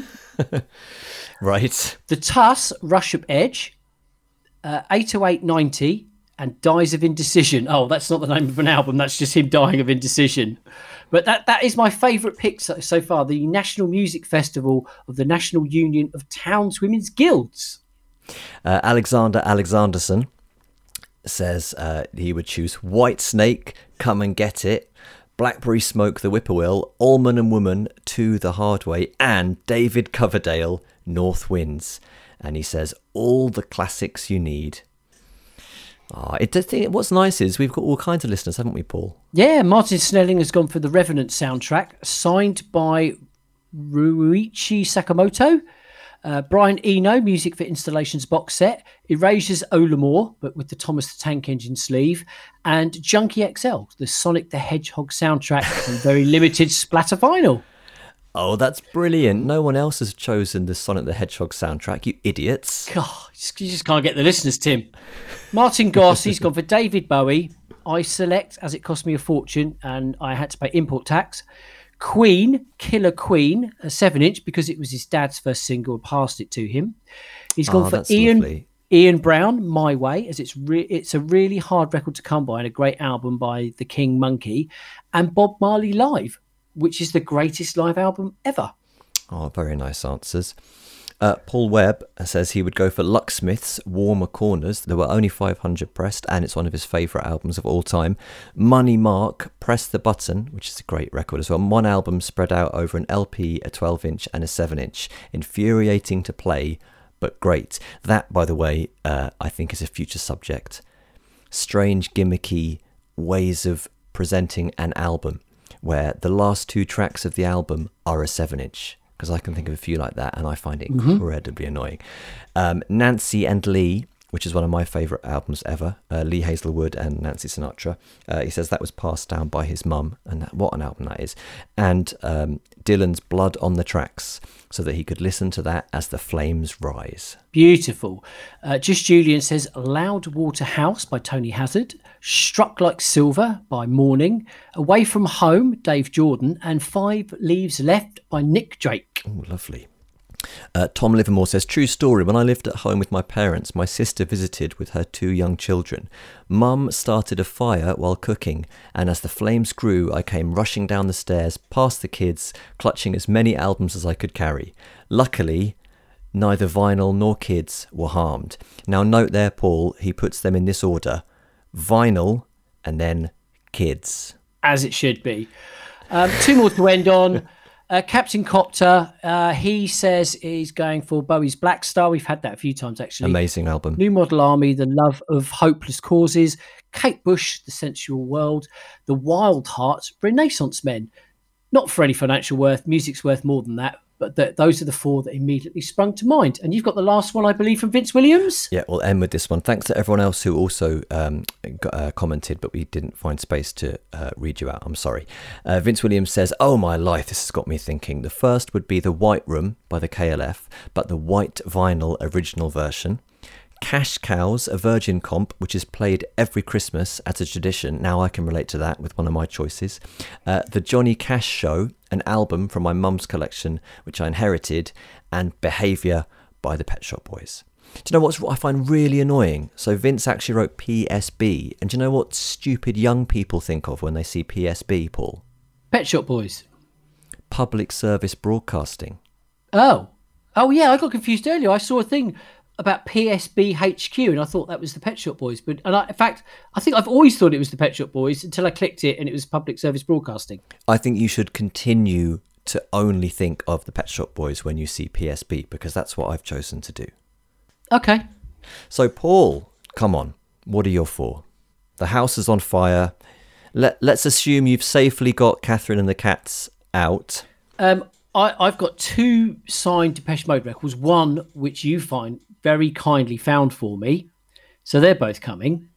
Right. The Tuss, Rush Up Edge, uh, eight oh eight ninety, and Dies of Indecision. Oh, that's not the name of an album. That's just him dying of indecision. But that, that is my favourite pick so, so far. The National Music Festival of the National Union of Townswomen's Guilds. Uh, Alexander Alexanderson says uh, he would choose White Snake, Come and Get It, Blackberry Smoke, The Whippoorwill, Allman and Woman, To the Hard Way, and David Coverdale, North Winds. And he says, all the classics you need. Oh, it, the thing, what's nice is we've got all kinds of listeners, haven't we, Paul? Yeah, Martin Snelling has gone for the Revenant soundtrack, signed by Ruichi Sakamoto. Uh, Brian Eno, Music for Installations box set. Erasure's Olamore, but with the Thomas the Tank Engine sleeve. And Junkie X L, the Sonic the Hedgehog soundtrack on very limited splatter vinyl. Oh, that's brilliant. No one else has chosen the Sonic the Hedgehog soundtrack, you idiots. God, you just can't get the listeners, Tim. Martin Goss, he's gone for David Bowie. I select, as it cost me a fortune, and I had to pay import tax. Queen, Killer Queen, a seven inch, because it was his dad's first single and passed it to him. He's gone Oh, for that's Ian lovely. Ian Brown, My Way, as it's re- it's a really hard record to come by and a great album by the King Monkey, and Bob Marley Live, which is the greatest live album ever. Oh, very nice answers. Uh, Paul Webb says he would go for Lucksmith's Warmer Corners. There were only five hundred pressed, and it's one of his favourite albums of all time. Money Mark, Press the Button, which is a great record as well. One album spread out over an L P, a twelve inch, and a seven inch. Infuriating to play, but great. That, by the way, uh, I think is a future subject. Strange, gimmicky ways of presenting an album, where the last two tracks of the album are a seven inch. Because I can think of a few like that, and I find it incredibly mm-hmm. annoying. Um, Nancy and Lee, which is one of my favourite albums ever, uh, Lee Hazelwood and Nancy Sinatra. Uh, he says that was passed down by his mum, and that, what an album that is. And um, Dylan's Blood on the Tracks, so that he could listen to that as the flames rise. Beautiful. Uh, Just Julian says Loud Water House by Tony Hazard, Struck Like Silver by Morning, Away From Home, Dave Jordan, and Five Leaves Left by Nick Drake. Oh, lovely. Uh, Tom Livermore says, true story. When I lived at home with my parents, my sister visited with her two young children. Mum started a fire while cooking, and as the flames grew, I came rushing down the stairs, past the kids, clutching as many albums as I could carry. Luckily, neither vinyl nor kids were harmed. Now note there, Paul, he puts them in this order: vinyl and then kids. As it should be. Um, two more to end on. Uh, Captain Copter, uh, he says he's going for Bowie's Black Star. We've had that a few times, actually. Amazing album. New Model Army, The Love of Hopeless Causes. Kate Bush, The Sensual World. The Wild Heart, Renaissance Men. Not for any financial worth. Music's worth more than that. But th- those are the four that immediately sprung to mind. And you've got the last one, I believe, from Vince Williams. Yeah, we'll end with this one. Thanks to everyone else who also um, got, uh, commented, but we didn't find space to uh, read you out. I'm sorry. Uh, Vince Williams says, oh my life, this has got me thinking. The first would be The White Room by the K L F, but the white vinyl original version. Cash Cows, a Virgin comp, which is played every Christmas as a tradition. Now I can relate to that with one of my choices. Uh, the Johnny Cash Show, an album from my mum's collection, which I inherited, and Behaviour by the Pet Shop Boys. Do you know what's, what I find really annoying? So Vince actually wrote P S B, and do you know what stupid young people think of when they see P S B, Paul? Pet Shop Boys. Public Service Broadcasting. Oh. Oh, yeah, I got confused earlier. I saw a thing about P S B H Q, and I thought that was the Pet Shop Boys. But and I, in fact, I think I've always thought it was the Pet Shop Boys until I clicked it and it was Public Service Broadcasting. I think you should continue to only think of the Pet Shop Boys when you see P S B, because that's what I've chosen to do. Okay. So, Paul, come on. What are your four? The house is on fire. Let, let's assume you've safely got Catherine and the Cats out. Um, I, I've got two signed Depeche Mode records, one which you find very kindly found for me. So they're both coming.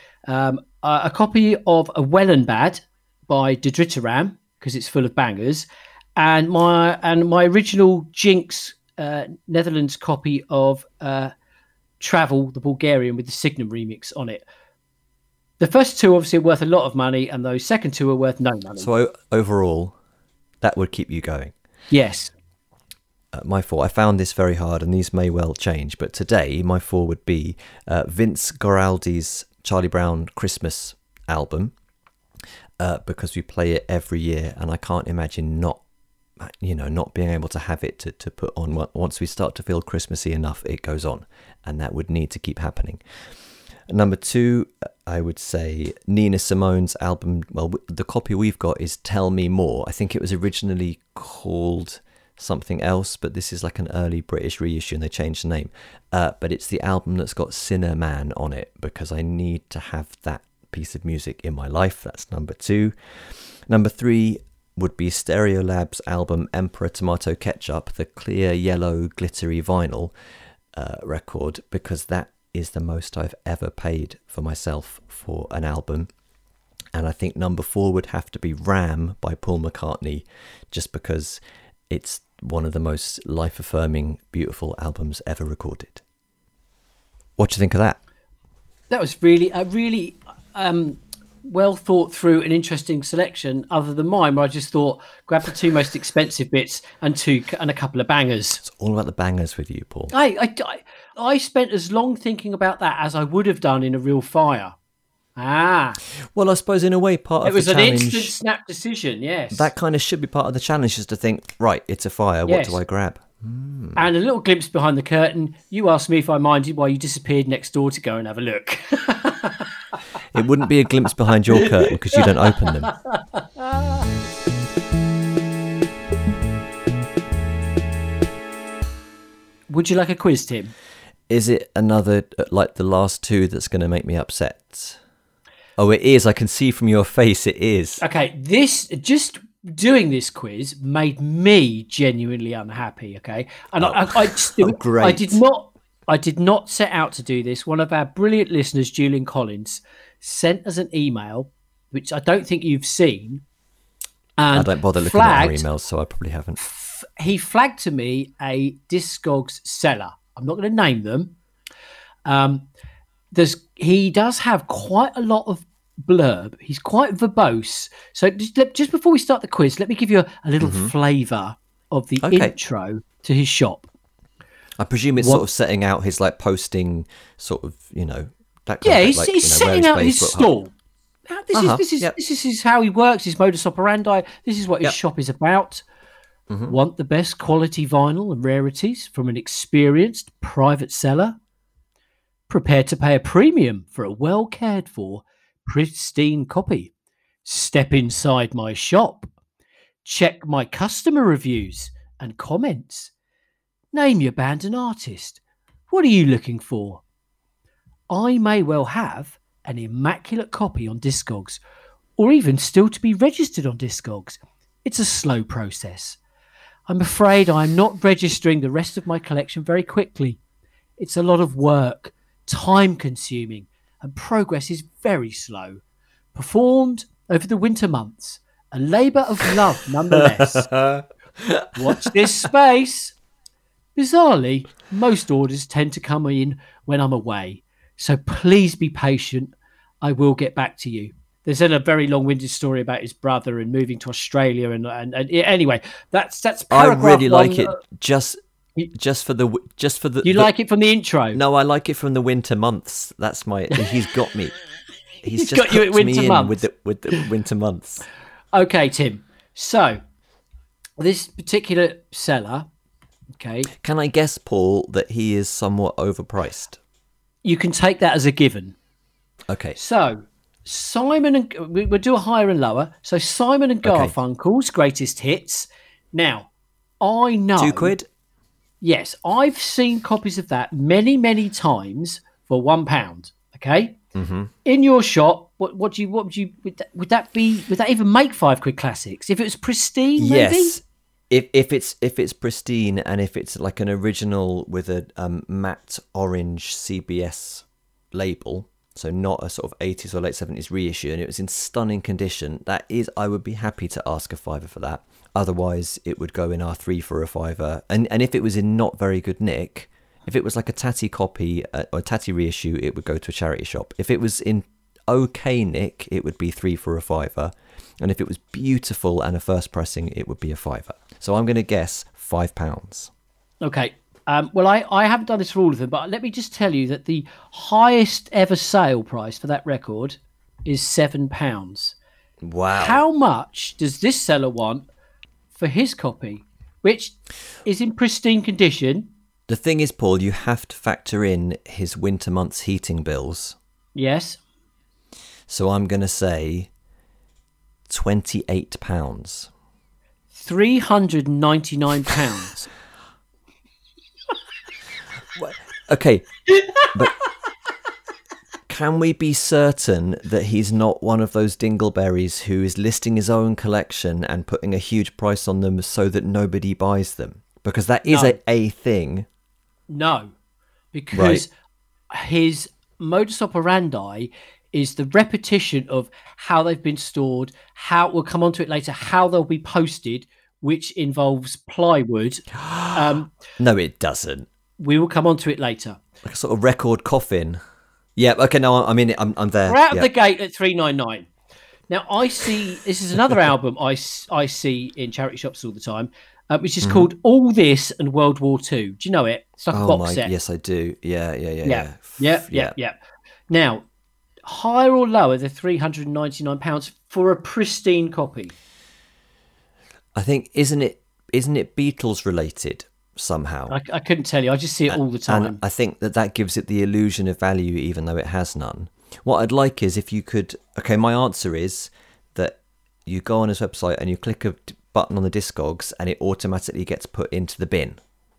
Um, a, a copy of A Well and Bad by De Drittaram, because it's full of bangers. And my and my original Jinx uh, Netherlands copy of uh, Travel, the Bulgarian, with the Signum remix on it. The first two obviously are worth a lot of money, and those second two are worth no money. So o- overall, that would keep you going. Yes. Uh, my four, I found this very hard, and these may well change, but today my four would be uh, Vince Guaraldi's Charlie Brown Christmas album, uh, because we play it every year, and I can't imagine not, you know, not being able to have it to, to put on. Once we start to feel Christmassy enough, it goes on, and that would need to keep happening. Number two, I would say Nina Simone's album. Well, the copy we've got is Tell Me More. I think it was originally called something else, but this is like an early British reissue and they changed the name. Uh, but it's the album that's got Sinner Man on it, because I need to have that piece of music in my life. That's number two. Number three would be Stereolab's album Emperor Tomato Ketchup, the clear yellow glittery vinyl uh, record, because that is the most I've ever paid for myself for an album. And I think number four would have to be Ram by Paul McCartney, just because it's one of the most life-affirming, beautiful albums ever recorded. What do you think of that? That was really a really um, well thought through and interesting selection, other than mine, where I just thought, grab the two most expensive bits and two and a couple of bangers. It's all about the bangers with you, Paul. I, I, I, I spent as long thinking about that as I would have done in a real fire. Ah. Well, I suppose in a way part it of the challenge... It was an instant snap decision, yes. That kind of should be part of the challenge, is to think, right, it's a fire, what yes. do I grab? Mm. And a little glimpse behind the curtain. You asked me if I minded while you disappeared next door to go and have a look. It wouldn't be a glimpse behind your curtain because you don't open them. Would you like a quiz, Tim? Is it another, like the last two, that's going to make me upset? Oh, it is. I can see from your face it is. Okay, this, just doing this quiz made me genuinely unhappy, okay? And oh. I, I, I, still, oh, great. I did not I did not set out to do this. One of our brilliant listeners, Julian Collins, sent us an email, which I don't think you've seen. And I don't bother looking flagged, at our emails, so I probably haven't. F- he flagged to me a Discogs seller. I'm not going to name them. Um, there's he does have quite a lot of blurb. He's quite verbose. So just, just before we start the quiz, let me give you a, a little mm-hmm. flavour of the okay. intro to his shop. I presume it's What- sort of setting out his like posting, sort of, you know, that kind Yeah, of he's, like, he's you know, where setting out his based, what- stall. Now, This Uh-huh, is this is yep. this is how he works. His modus operandi. This is what his Yep. shop is about. Mhm. Want the best quality vinyl and rarities from an experienced private seller? Prepared to pay a premium for a well cared for, pristine copy? Step inside my shop. Check my customer reviews and comments. Name your band and artist. What are you looking for? I may well have an immaculate copy on Discogs, or even still to be registered on Discogs. It's a slow process. I'm afraid I'm not registering the rest of my collection very quickly. It's a lot of work, time consuming, and progress is very slow. Performed over the winter months, a labour of love nonetheless. Watch this space. Bizarrely, most orders tend to come in when I'm away, so please be patient. I will get back to you. There's then a very long-winded story about his brother and moving to Australia, and and, and anyway, that's that's. I paragraph really like one. it just just for the w- just for the. You the- like it from the intro? No, I like it from the winter months. That's my. He's got me. He's, He's just got you at hooked me winter in months. with the with the winter months. Okay, Tim. So this particular seller, okay, Can I guess, Paul, that he is somewhat overpriced? you can take that as a given. Okay. So Simon and we- we'll do a higher and lower. So Simon and Okay. Garfunkel's greatest hits. Now, I know Two quid? Yes, I've seen copies of that many, many times for one pound. Okay, Mm-hmm. in your shop, what what do you what would you would that, would that be? Would that even make five quid classics if it was pristine? Maybe? Yes. If if it's if it's pristine and if it's like an original with a um, matte orange C B S label, so not a sort of eighties or late seventies reissue, and it was in stunning condition, that is, I would be happy to ask a fiver for that. Otherwise, it would go in our three for a fiver. And and if it was in not very good nick, if it was like a tatty copy uh, or a tatty reissue, it would go to a charity shop. If it was in okay nick, it would be three for a fiver. And if it was beautiful and a first pressing, it would be a fiver. So I'm going to guess five pounds. Okay. Um, well, I, I haven't done this for all of them, but let me just tell you that the highest ever sale price for that record is seven pounds. Wow. How much does this seller want for his copy, which is in pristine condition? The thing is, Paul, you have to factor in his winter months heating bills. Yes. So I'm going to say twenty-eight pounds. three hundred ninety-nine pounds. Okay, but can we be certain that he's not one of those dingleberries who is listing his own collection and putting a huge price on them so that nobody buys them? Because that is No. a, a thing. No, because his modus operandi is the repetition of how they've been stored, how we'll come on to it later, how they'll be posted, which involves plywood. Um, No, it doesn't. we will come on to it later. Like a sort of record coffin. Yeah, okay, no, I'm in it. I'm, I'm there. We're out yeah. of the gate at three ninety-nine. Now, I see, this is another album I, s- I see in charity shops all the time, uh, which is Mm-hmm. called All This and World War Two. Do you know it? It's like a Oh box my, set. yes, I do. Yeah, yeah, yeah, Yeah, yeah. yeah, yeah, yeah. Now, higher or lower than three hundred ninety-nine pounds for a pristine copy? I think isn't it isn't it Beatles related somehow? I, I couldn't tell you. I just see it all the time. And I think that that gives it the illusion of value, even though it has none. What I'd like is if you could. Okay, my answer is that you go on his website and you click a d- button on the Discogs, and it automatically gets put into the bin.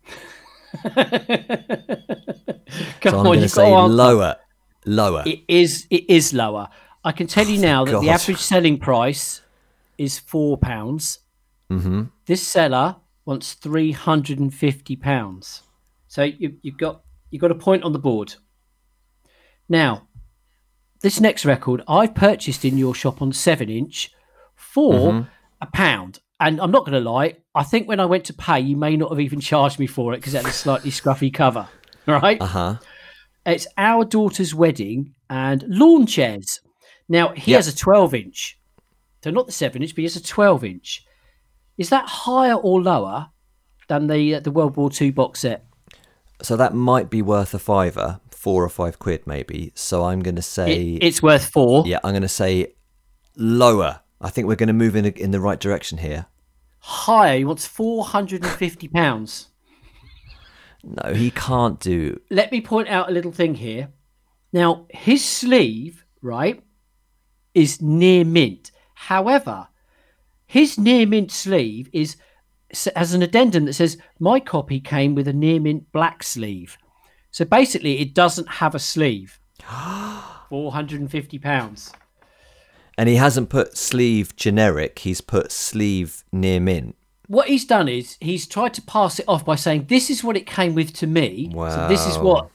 Come So I'm on, going to you've say got to answer. lower, lower. It is. It is lower. I can tell you now that the God. average selling price is four pounds. Mm-hmm. This seller wants three hundred and fifty pounds. So you, you've got you've got a point on the board. Now, this next record I've purchased in your shop on seven inch for Mm-hmm. a pound. And I'm not going to lie, I think when I went to pay, you may not have even charged me for it because it had a slightly scruffy cover. Right? Uh huh. It's Our Daughter's Wedding and lawn chairs. Now, he Yep. has a twelve inch. So not the seven inch, but he has a twelve inch. Is that higher or lower than the uh, the World War Two box set? So that might be worth a fiver, four or five quid maybe. So I'm going to say... It, it's worth four. Yeah, I'm going to say lower. I think we're going to move in in the right direction here. Higher. He wants four hundred fifty pounds. No, he can't do... Let me point out a little thing here. Now, his sleeve, right, is near mint. However, his near mint sleeve is has an addendum that says, my copy came with a near mint black sleeve. So basically, it doesn't have a sleeve. four hundred fifty pounds. And he hasn't put sleeve generic. He's put sleeve near mint. What he's done is he's tried to pass it off by saying, this is what it came with to me. Wow. So this is what...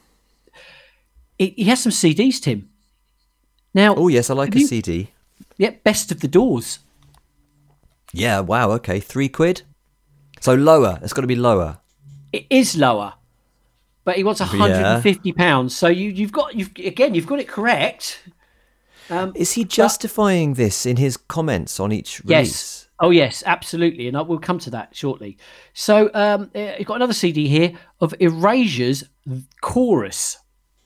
He, he has some C Ds, Tim. Now, oh, yes, I like a you... C D. Yep, Best of the Doors. Yeah, wow, okay. Three quid? So lower. It's got to be lower. It is lower. But he wants one hundred fifty pounds. Yeah. So you, you've got... You've again, you've got it correct. Um, is he justifying but... this in his comments on each release? Yes. Oh, yes, absolutely. And I will come to that shortly. So um, you've got another C D here of Erasure's Chorus.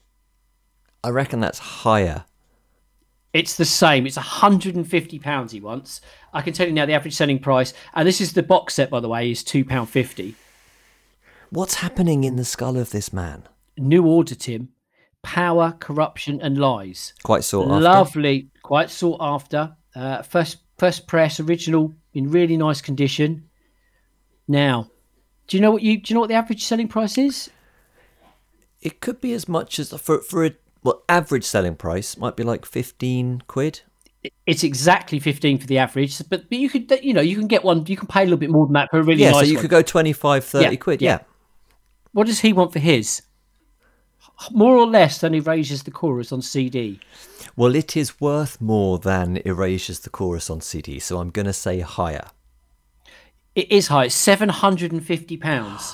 I reckon that's higher. It's the same. It's one hundred fifty pounds he wants. I can tell you now the average selling price, and this is the box set, by the way, is two pounds fifty. What's happening in the skull of this man? New Order, Tim. Power, Corruption and Lies. Quite sought after. Lovely. Quite sought after. Uh, first, first press, original, in really nice condition. Now, do you know what you do you know what the average selling price is? It could be as much as for for a well average selling price might be like fifteen quid. It's exactly fifteen for the average, but, but you could you know you can get one. You can pay a little bit more than that for a really yeah, nice. So you one. could go twenty-five, thirty yeah, quid. Yeah. Yeah. What does he want for his? More or less than Erasure's The Chorus on C D. Well, it is worth more than Erasure's The Chorus on C D, so I'm going to say higher. It is high. It's seven hundred fifty pounds.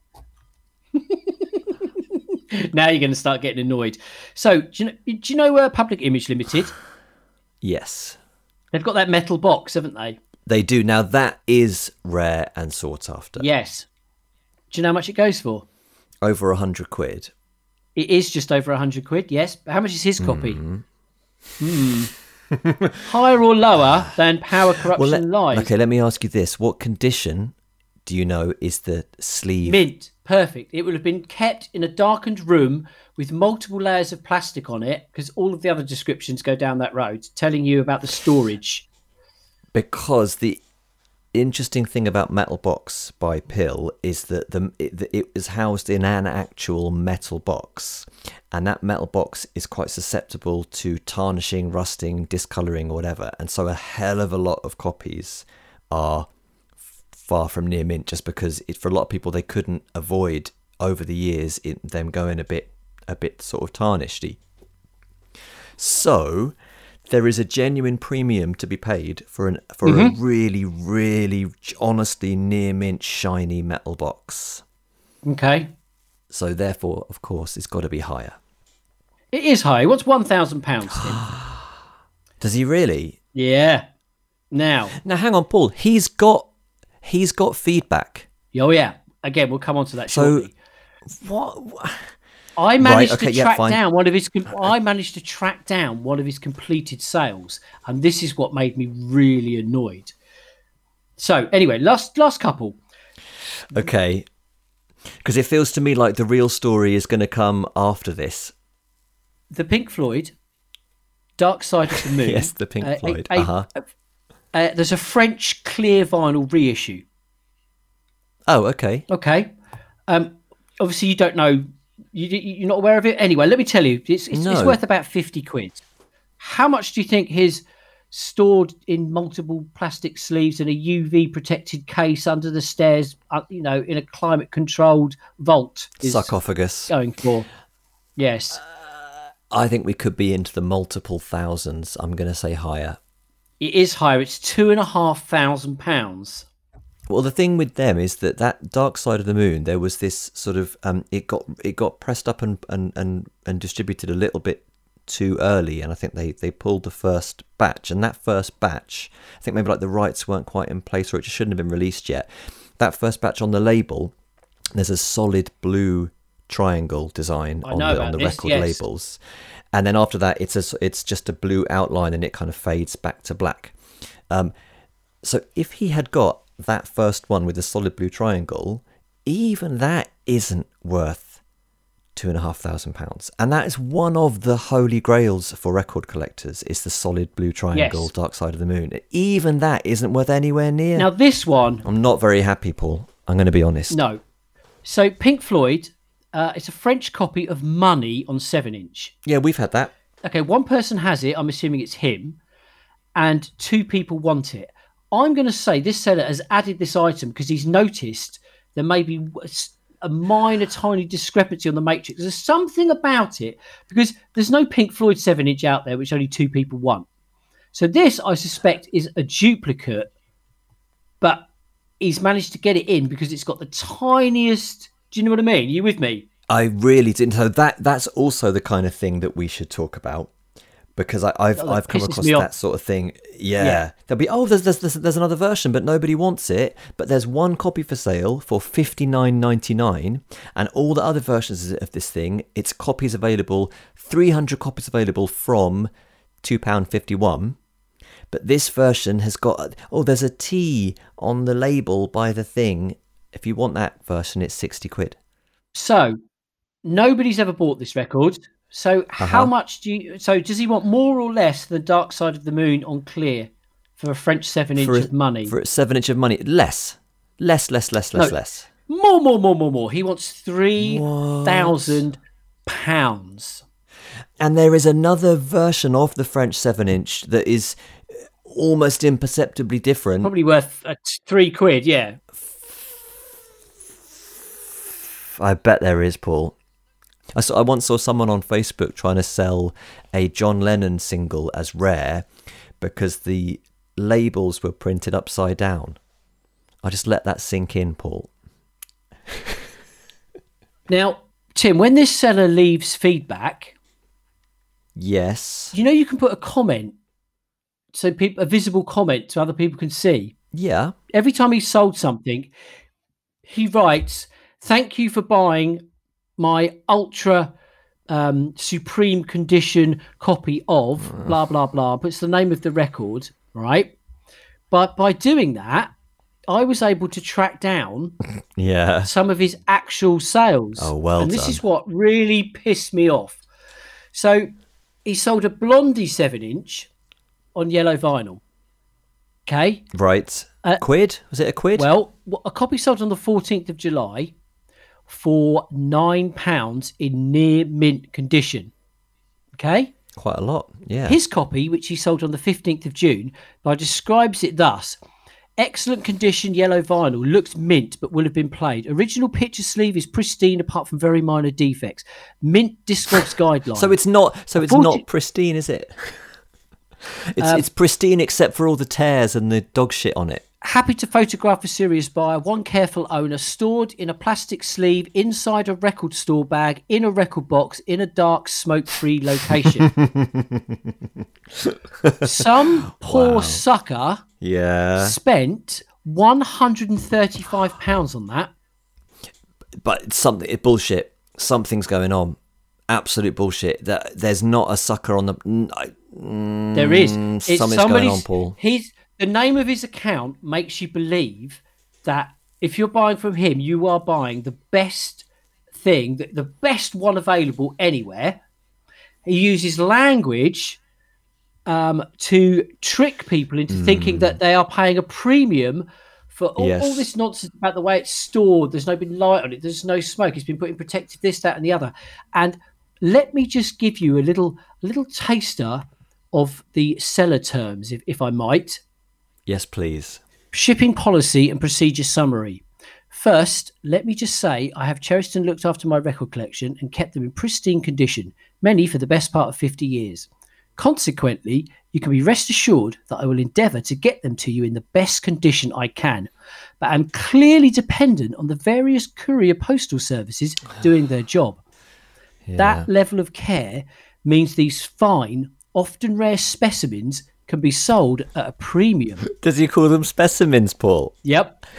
Now you're going to start getting annoyed. So, do you know, do you know uh, Public Image Limited? Yes. They've got that metal box, haven't they? They do. Now, that is rare and sought after. Yes. Do you know how much it goes for? Over a hundred quid. It is just over a hundred quid, yes. But how much is his copy? Mm. Hmm. Higher or lower than Power, Corruption well, let, and Lies? Okay, let me ask you this. What condition do you know is the sleeve? Mint. Perfect. It would have been kept in a darkened room with multiple layers of plastic on it, because all of the other descriptions go down that road, telling you about the storage. Because the interesting thing about Metal Box by Pill is that the it, it is housed in an actual metal box, and that metal box is quite susceptible to tarnishing, rusting, discolouring, or whatever. And so a hell of a lot of copies are far from near mint, just because it, for a lot of people they couldn't avoid over the years it, them going a bit a bit sort of tarnished-y. So there is a genuine premium to be paid for an for mm-hmm. a really really honestly near mint shiny metal box. Okay. So therefore, of course, it's got to be higher. It is high. What's one thousand pounds? Does he really? Yeah. Now. Now hang on, Paul. He's got He's got feedback. Oh, yeah. Again, we'll come on to that shortly. So, what? I managed right, okay, to track yeah, down one of his. I managed to track down one of his completed sales, and this is what made me really annoyed. So, anyway, last last couple. Okay, because it feels to me like the real story is going to come after this. The Pink Floyd, Dark Side of the Moon. Yes, the Pink uh, Floyd. A, a, uh-huh. a, Uh, there's a French clear vinyl reissue. Oh, okay. Okay. Um, obviously, you don't know. You, you're not aware of it. Anyway, let me tell you. It's, it's, no. it's worth about fifty quid. How much do you think his stored in multiple plastic sleeves in a U V protected case under the stairs, uh, you know, in a climate controlled vault is sarcophagus going for? Yes. Uh, I think we could be into the multiple thousands. I'm going to say higher. It is higher. It's two and a half thousand pounds. Well, the thing with them is that that Dark Side of the Moon, there was this sort of um, it got it got pressed up and, and, and, and distributed a little bit too early, and I think they, they pulled the first batch. And that first batch, I think maybe like the rights weren't quite in place, or it just shouldn't have been released yet. That first batch on the label, there's a solid blue triangle design I on know the, on about the this, record yes. labels. And then after that, it's a, it's just a blue outline and it kind of fades back to black. Um, so if he had got that first one with the solid blue triangle, even that isn't worth two and a half thousand pounds. And that is one of the holy grails for record collectors, is the solid blue triangle, Yes. Dark Side of the Moon. Even that isn't worth anywhere near. Now this one, I'm not very happy, Paul. I'm going to be honest. no. So Pink Floyd, uh, it's a French copy of Money on seven inch. Yeah, we've had that. Okay, one person has it. I'm assuming it's him, and two people want it. I'm going to say this seller has added this item because he's noticed there may be a minor, tiny discrepancy on the matrix. There's something about it because there's no Pink Floyd seven inch out there, which only two people want. So this, I suspect, is a duplicate, but he's managed to get it in because it's got the tiniest. Do you know what I mean? Are you with me? I really didn't. So that that's also the kind of thing that we should talk about, because I, I've Oh, that I've come pisses across me that off. sort of thing. Yeah. Yeah. There'll be oh there's, there's there's there's another version, but nobody wants it. But there's one copy for sale for fifty-nine ninety-nine, and all the other versions of this thing, it's copies available, three hundred copies available from two pound fifty-one. But this version has got oh there's a T on the label by the thing. If you want that version, it's sixty quid. So nobody's ever bought this record. So how Uh-huh. much do you? So does he want more or less than Dark Side of the Moon on clear for a French seven inch For a- of Money? For a seven inch of money, less, less, less, less, less, No. less. More, more, more, more, more. He wants three thousand pounds. And there is another version of the French seven inch that is almost imperceptibly different. Probably worth uh, t- three quid. Yeah. I bet there is, Paul. I saw. I once saw someone on Facebook trying to sell a John Lennon single as rare because the labels were printed upside down. I just let that sink in, Paul. Now, Tim, when this seller leaves feedback, Yes. you know you can put a comment, so people a visible comment so other people can see. Yeah. Every time he's sold something, he writes, "Thank you for buying my ultra um, supreme condition copy of blah blah blah." Puts the name of the record, right? But by doing that, I was able to track down Yeah. some of his actual sales. Oh, well And this done. is what really pissed me off. So he sold a Blondie seven inch on yellow vinyl. Okay. Right. Uh, quid? Was it a quid? Well, wh- a copy sold on the fourteenth of July for nine pounds in near mint condition. Okay. Quite a lot. Yeah. His copy, which he sold on the fifteenth of June, by describes it thus: excellent condition yellow vinyl, looks mint but will have been played. Original picture sleeve is pristine apart from very minor defects. Mint Discogs guideline. So it's not. So it's forty not pristine, is it? It's Um, it's pristine except for all the tears and the dog shit on it. Happy to photograph a serious buyer, one careful owner, stored in a plastic sleeve inside a record store bag, in a record box, in a dark, smoke-free location. Some poor Wow. sucker Yeah. spent one hundred thirty-five pounds on that. But it's something. It bullshit. Something's going on. Absolute bullshit. That there's not a sucker on the. n- I- mm, There is. It's something's going somebody's- on, Paul. His, the name of his account makes you believe that if you're buying from him, you are buying the best thing, the, the best one available anywhere. He uses language um, to trick people into thinking that they are paying a premium for all, Yes. all this nonsense about the way it's stored. There's no been light on it. There's no smoke. It's been put in protective this, that, and the other. And let me just give you a little, a little taster of the seller terms, if, if I might. Yes, please. Shipping policy and procedure summary. First, let me just say I have cherished and looked after my record collection and kept them in pristine condition, many for the best part of fifty years. Consequently, you can be rest assured that I will endeavour to get them to you in the best condition I can, but I'm clearly dependent on the various courier postal services doing their job. Yeah. That level of care means these fine, often rare specimens can be sold at a premium. Does he call them specimens, Paul? Yep.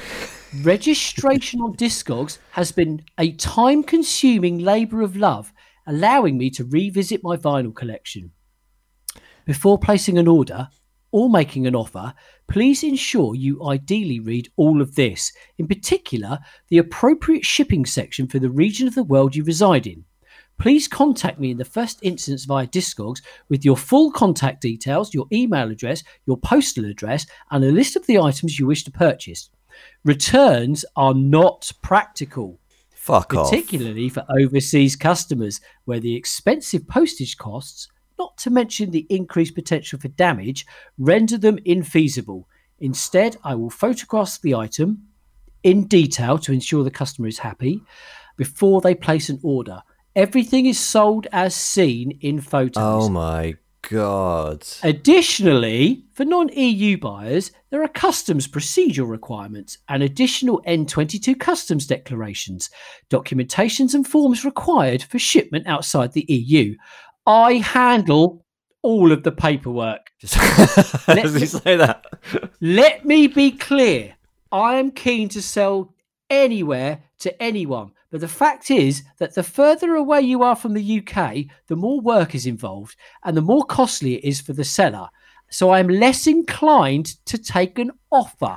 Registration on Discogs has been a time-consuming labour of love, allowing me to revisit my vinyl collection. Before placing an order or making an offer, please ensure you ideally read all of this, in particular, the appropriate shipping section for the region of the world you reside in. Please contact me in the first instance via Discogs with your full contact details, your email address, your postal address, and a list of the items you wish to purchase. Returns are not practical. Fuck off. Particularly for overseas customers, where the expensive postage costs, not to mention the increased potential for damage, render them infeasible. Instead, I will photograph the item in detail to ensure the customer is happy before they place an order. Everything is sold as seen in photos. Oh my God. Additionally, for non-E U buyers, there are customs procedural requirements and additional N twenty-two customs declarations, documentations and forms required for shipment outside the E U. I handle all of the paperwork. Does he say that? Let me be clear. I am keen to sell anywhere to anyone. But the fact is that the further away you are from the U K, the more work is involved and the more costly it is for the seller. So I am less inclined to take an offer.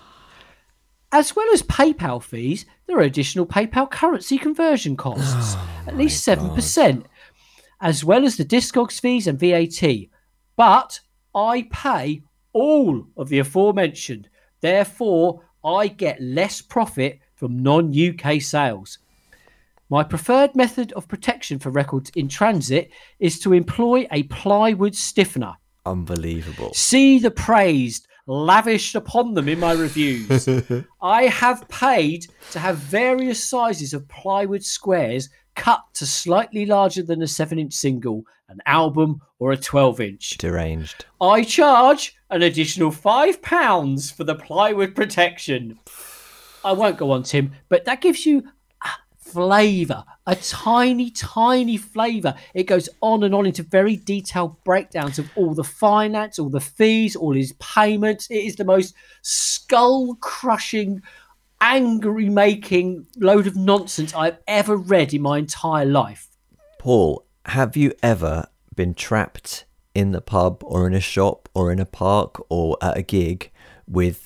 As well as PayPal fees, there are additional PayPal currency conversion costs, oh at least seven percent, God. As well as the Discogs fees and V A T. But I pay all of the aforementioned. Therefore, I get less profit from non-U K sales. My preferred method of protection for records in transit is to employ a plywood stiffener. Unbelievable. See the praise lavished upon them in my reviews. I have paid to have various sizes of plywood squares cut to slightly larger than a seven-inch single, an album, or a twelve-inch. Deranged. I charge an additional five pounds for the plywood protection. I won't go on, Tim, but that gives you a flavour, a tiny, tiny flavour. It goes on and on into very detailed breakdowns of all the finance, all the fees, all his payments. It is the most skull-crushing, angry-making load of nonsense I've ever read in my entire life. Paul, have you ever been trapped in the pub or in a shop or in a park or at a gig with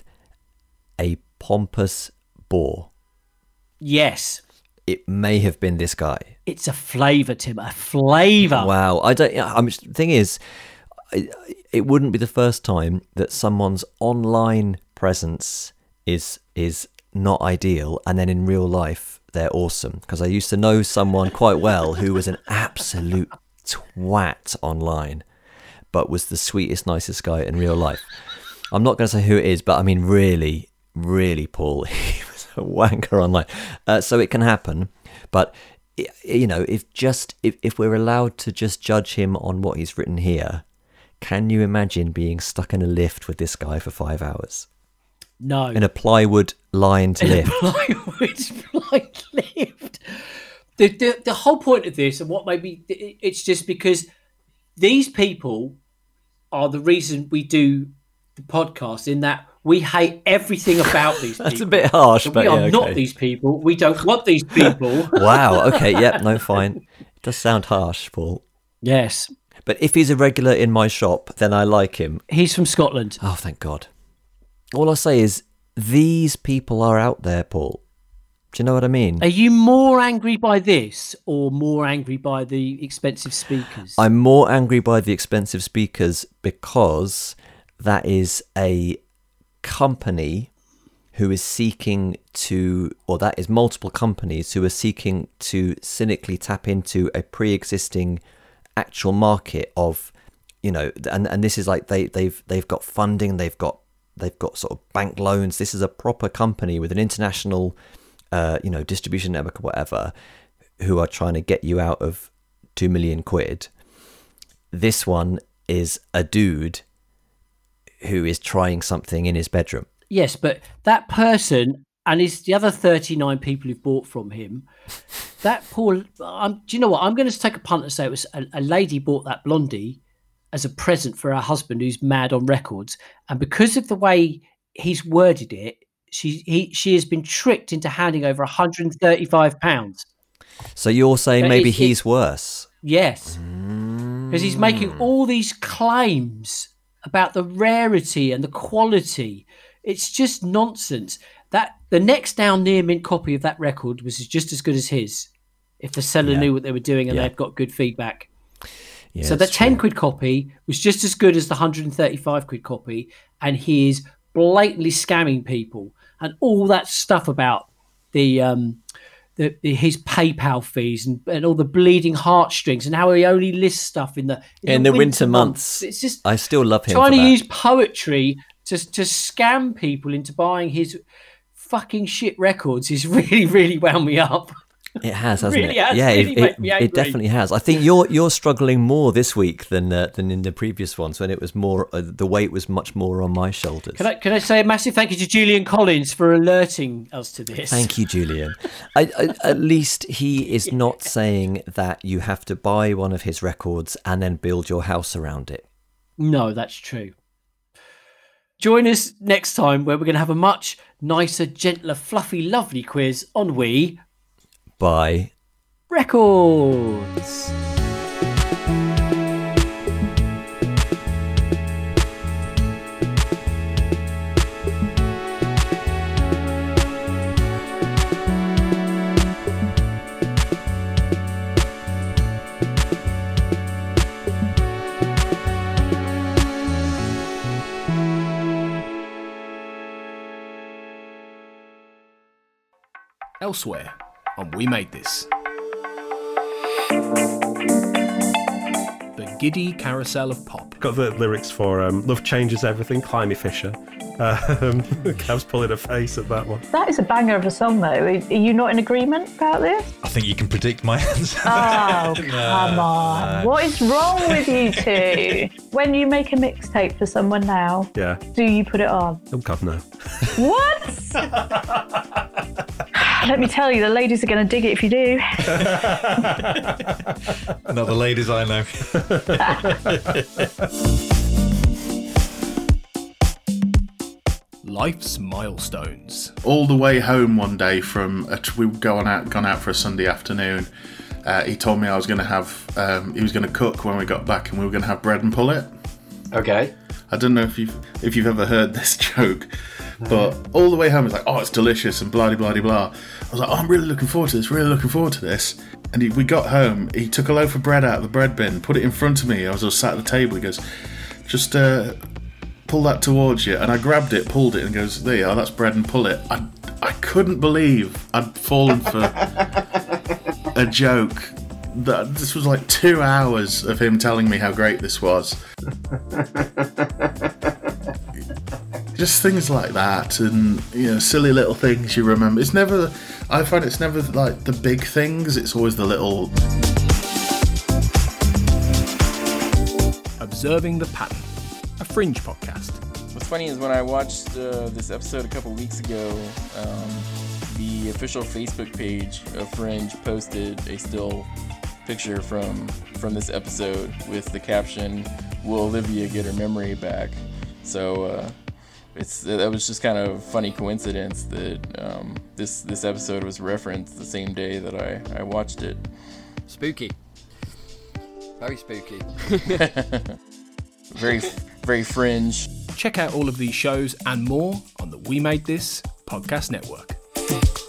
a pompous bore? Yes. It may have been this guy. It's a flavour, Tim, a flavour. Wow. I don't. I mean, the thing is, it, it wouldn't be the first time that someone's online presence is is not ideal, and then in real life they're awesome. Because I used to know someone quite well who was an absolute twat online, but was the sweetest, nicest guy in real life. I'm not going to say who it is, but I mean, really, really, Paul, he was a wanker online. Uh, so it can happen, but you know, if just if, if we're allowed to just judge him on what he's written here, can you imagine being stuck in a lift with this guy for five hours? No. In a plywood lined in lift. A plywood lined lift. The, the the whole point of this, and what maybe it's just because these people are the reason we do the podcast, in that we hate everything about these people. That's a bit harsh, so but we are yeah, okay. not these people. We don't want these people. Wow. Okay. Yep. No, fine. It does sound harsh, Paul. Yes. But if he's a regular in my shop, then I like him. He's from Scotland. Oh, thank God. All I'll say is these people are out there, Paul. Do you know what I mean? Are you more angry by this or more angry by the expensive speakers? I'm more angry by the expensive speakers because that is a company who is seeking to, or that is multiple companies who are seeking to cynically tap into a pre-existing actual market of, you know, and, and this is like they, they've they've got funding, they've got they've got sort of bank loans. This is a proper company with an international, uh, you know, distribution network or whatever, who are trying to get you out of two million quid. This one is a dude who is trying something in his bedroom. Yes, but that person and his the other thirty-nine people who've bought from him, that poor. Um, do you know what? I'm going to take a punt and say it was a, a lady bought that Blondie as a present for her husband who's mad on records, and because of the way he's worded it, she he she has been tricked into handing over one hundred thirty-five pounds. So you're saying But maybe it's- he's it's- worse? Yes, because he's making all these claims about the rarity and the quality. It's just nonsense. That the next down near mint copy of that record was just as good as his, if the seller Yeah. knew what they were doing and Yeah. they've got good feedback. Yeah, so the it's ten true. quid copy was just as good as the one hundred thirty-five quid copy, and he is blatantly scamming people and all that stuff about the um the, the his PayPal fees and, and all the bleeding heartstrings and how he only lists stuff in the In the winter months. It's just I still love him trying for to that. use poetry to to scam people into buying his fucking shit records. Is really really wound me up. It has, hasn't really it? has yeah, really it, made it, me it angry. definitely has. I think you're you're struggling more this week than uh, than in the previous ones when it was more uh, the weight was much more on my shoulders. Can I can I say a massive thank you to Julian Collins for alerting us to this? Thank you, Julian. I, I, at least he is not saying that you have to buy one of his records and then build your house around it. No, that's true. Join us next time where we're going to have a much nicer, gentler, fluffy, lovely quiz on We Buy Records. Elsewhere on We Made This. The Giddy Carousel of Pop. Got the lyrics for um, Love Changes Everything, Climby Fisher. Um, Kev's pulling a face at that one. That is a banger of a song, though. Are you not in agreement about this? I think you can predict my answer. Oh, come on. What is wrong with you two? When you make a mixtape for someone now, Yeah. do you put it on? Oh, God, no. What? Let me tell you, the ladies are going to dig it if you do. Not the ladies I know. Life's Milestones. All the way home one day from a, we were going out, gone out for a Sunday afternoon. Uh, he told me I was going to have, um, he was going to cook when we got back, and we were going to have bread and pullet. Okay. I don't know if you've if you've ever heard this joke, but all the way home it's like, oh, it's delicious and blah blah blah blah. I was like, oh, I'm really looking forward to this, really looking forward to this. And he, we got home, he took a loaf of bread out of the bread bin, put it in front of me. I was just sat at the table. He goes, just uh, pull that towards you. And I grabbed it, pulled it, and goes, there you are, that's bread and pull it. I I couldn't believe I'd fallen for a joke. That this was like two hours of him telling me how great this was. Just things like that, and you know, silly little things you remember. It's never. I find it's never like the big things. It's always the little. Observing the Pattern, a Fringe podcast. What's funny is when I watched uh, this episode a couple weeks ago, um, the official Facebook page of Fringe posted a still picture from from this episode with the caption, "Will Olivia get her memory back?" So uh, it's that was just kind of a funny coincidence that um, this this episode was referenced the same day that I, I watched it. Spooky. Very spooky. Very very Fringe. Check out all of these shows and more on the We Made This podcast network.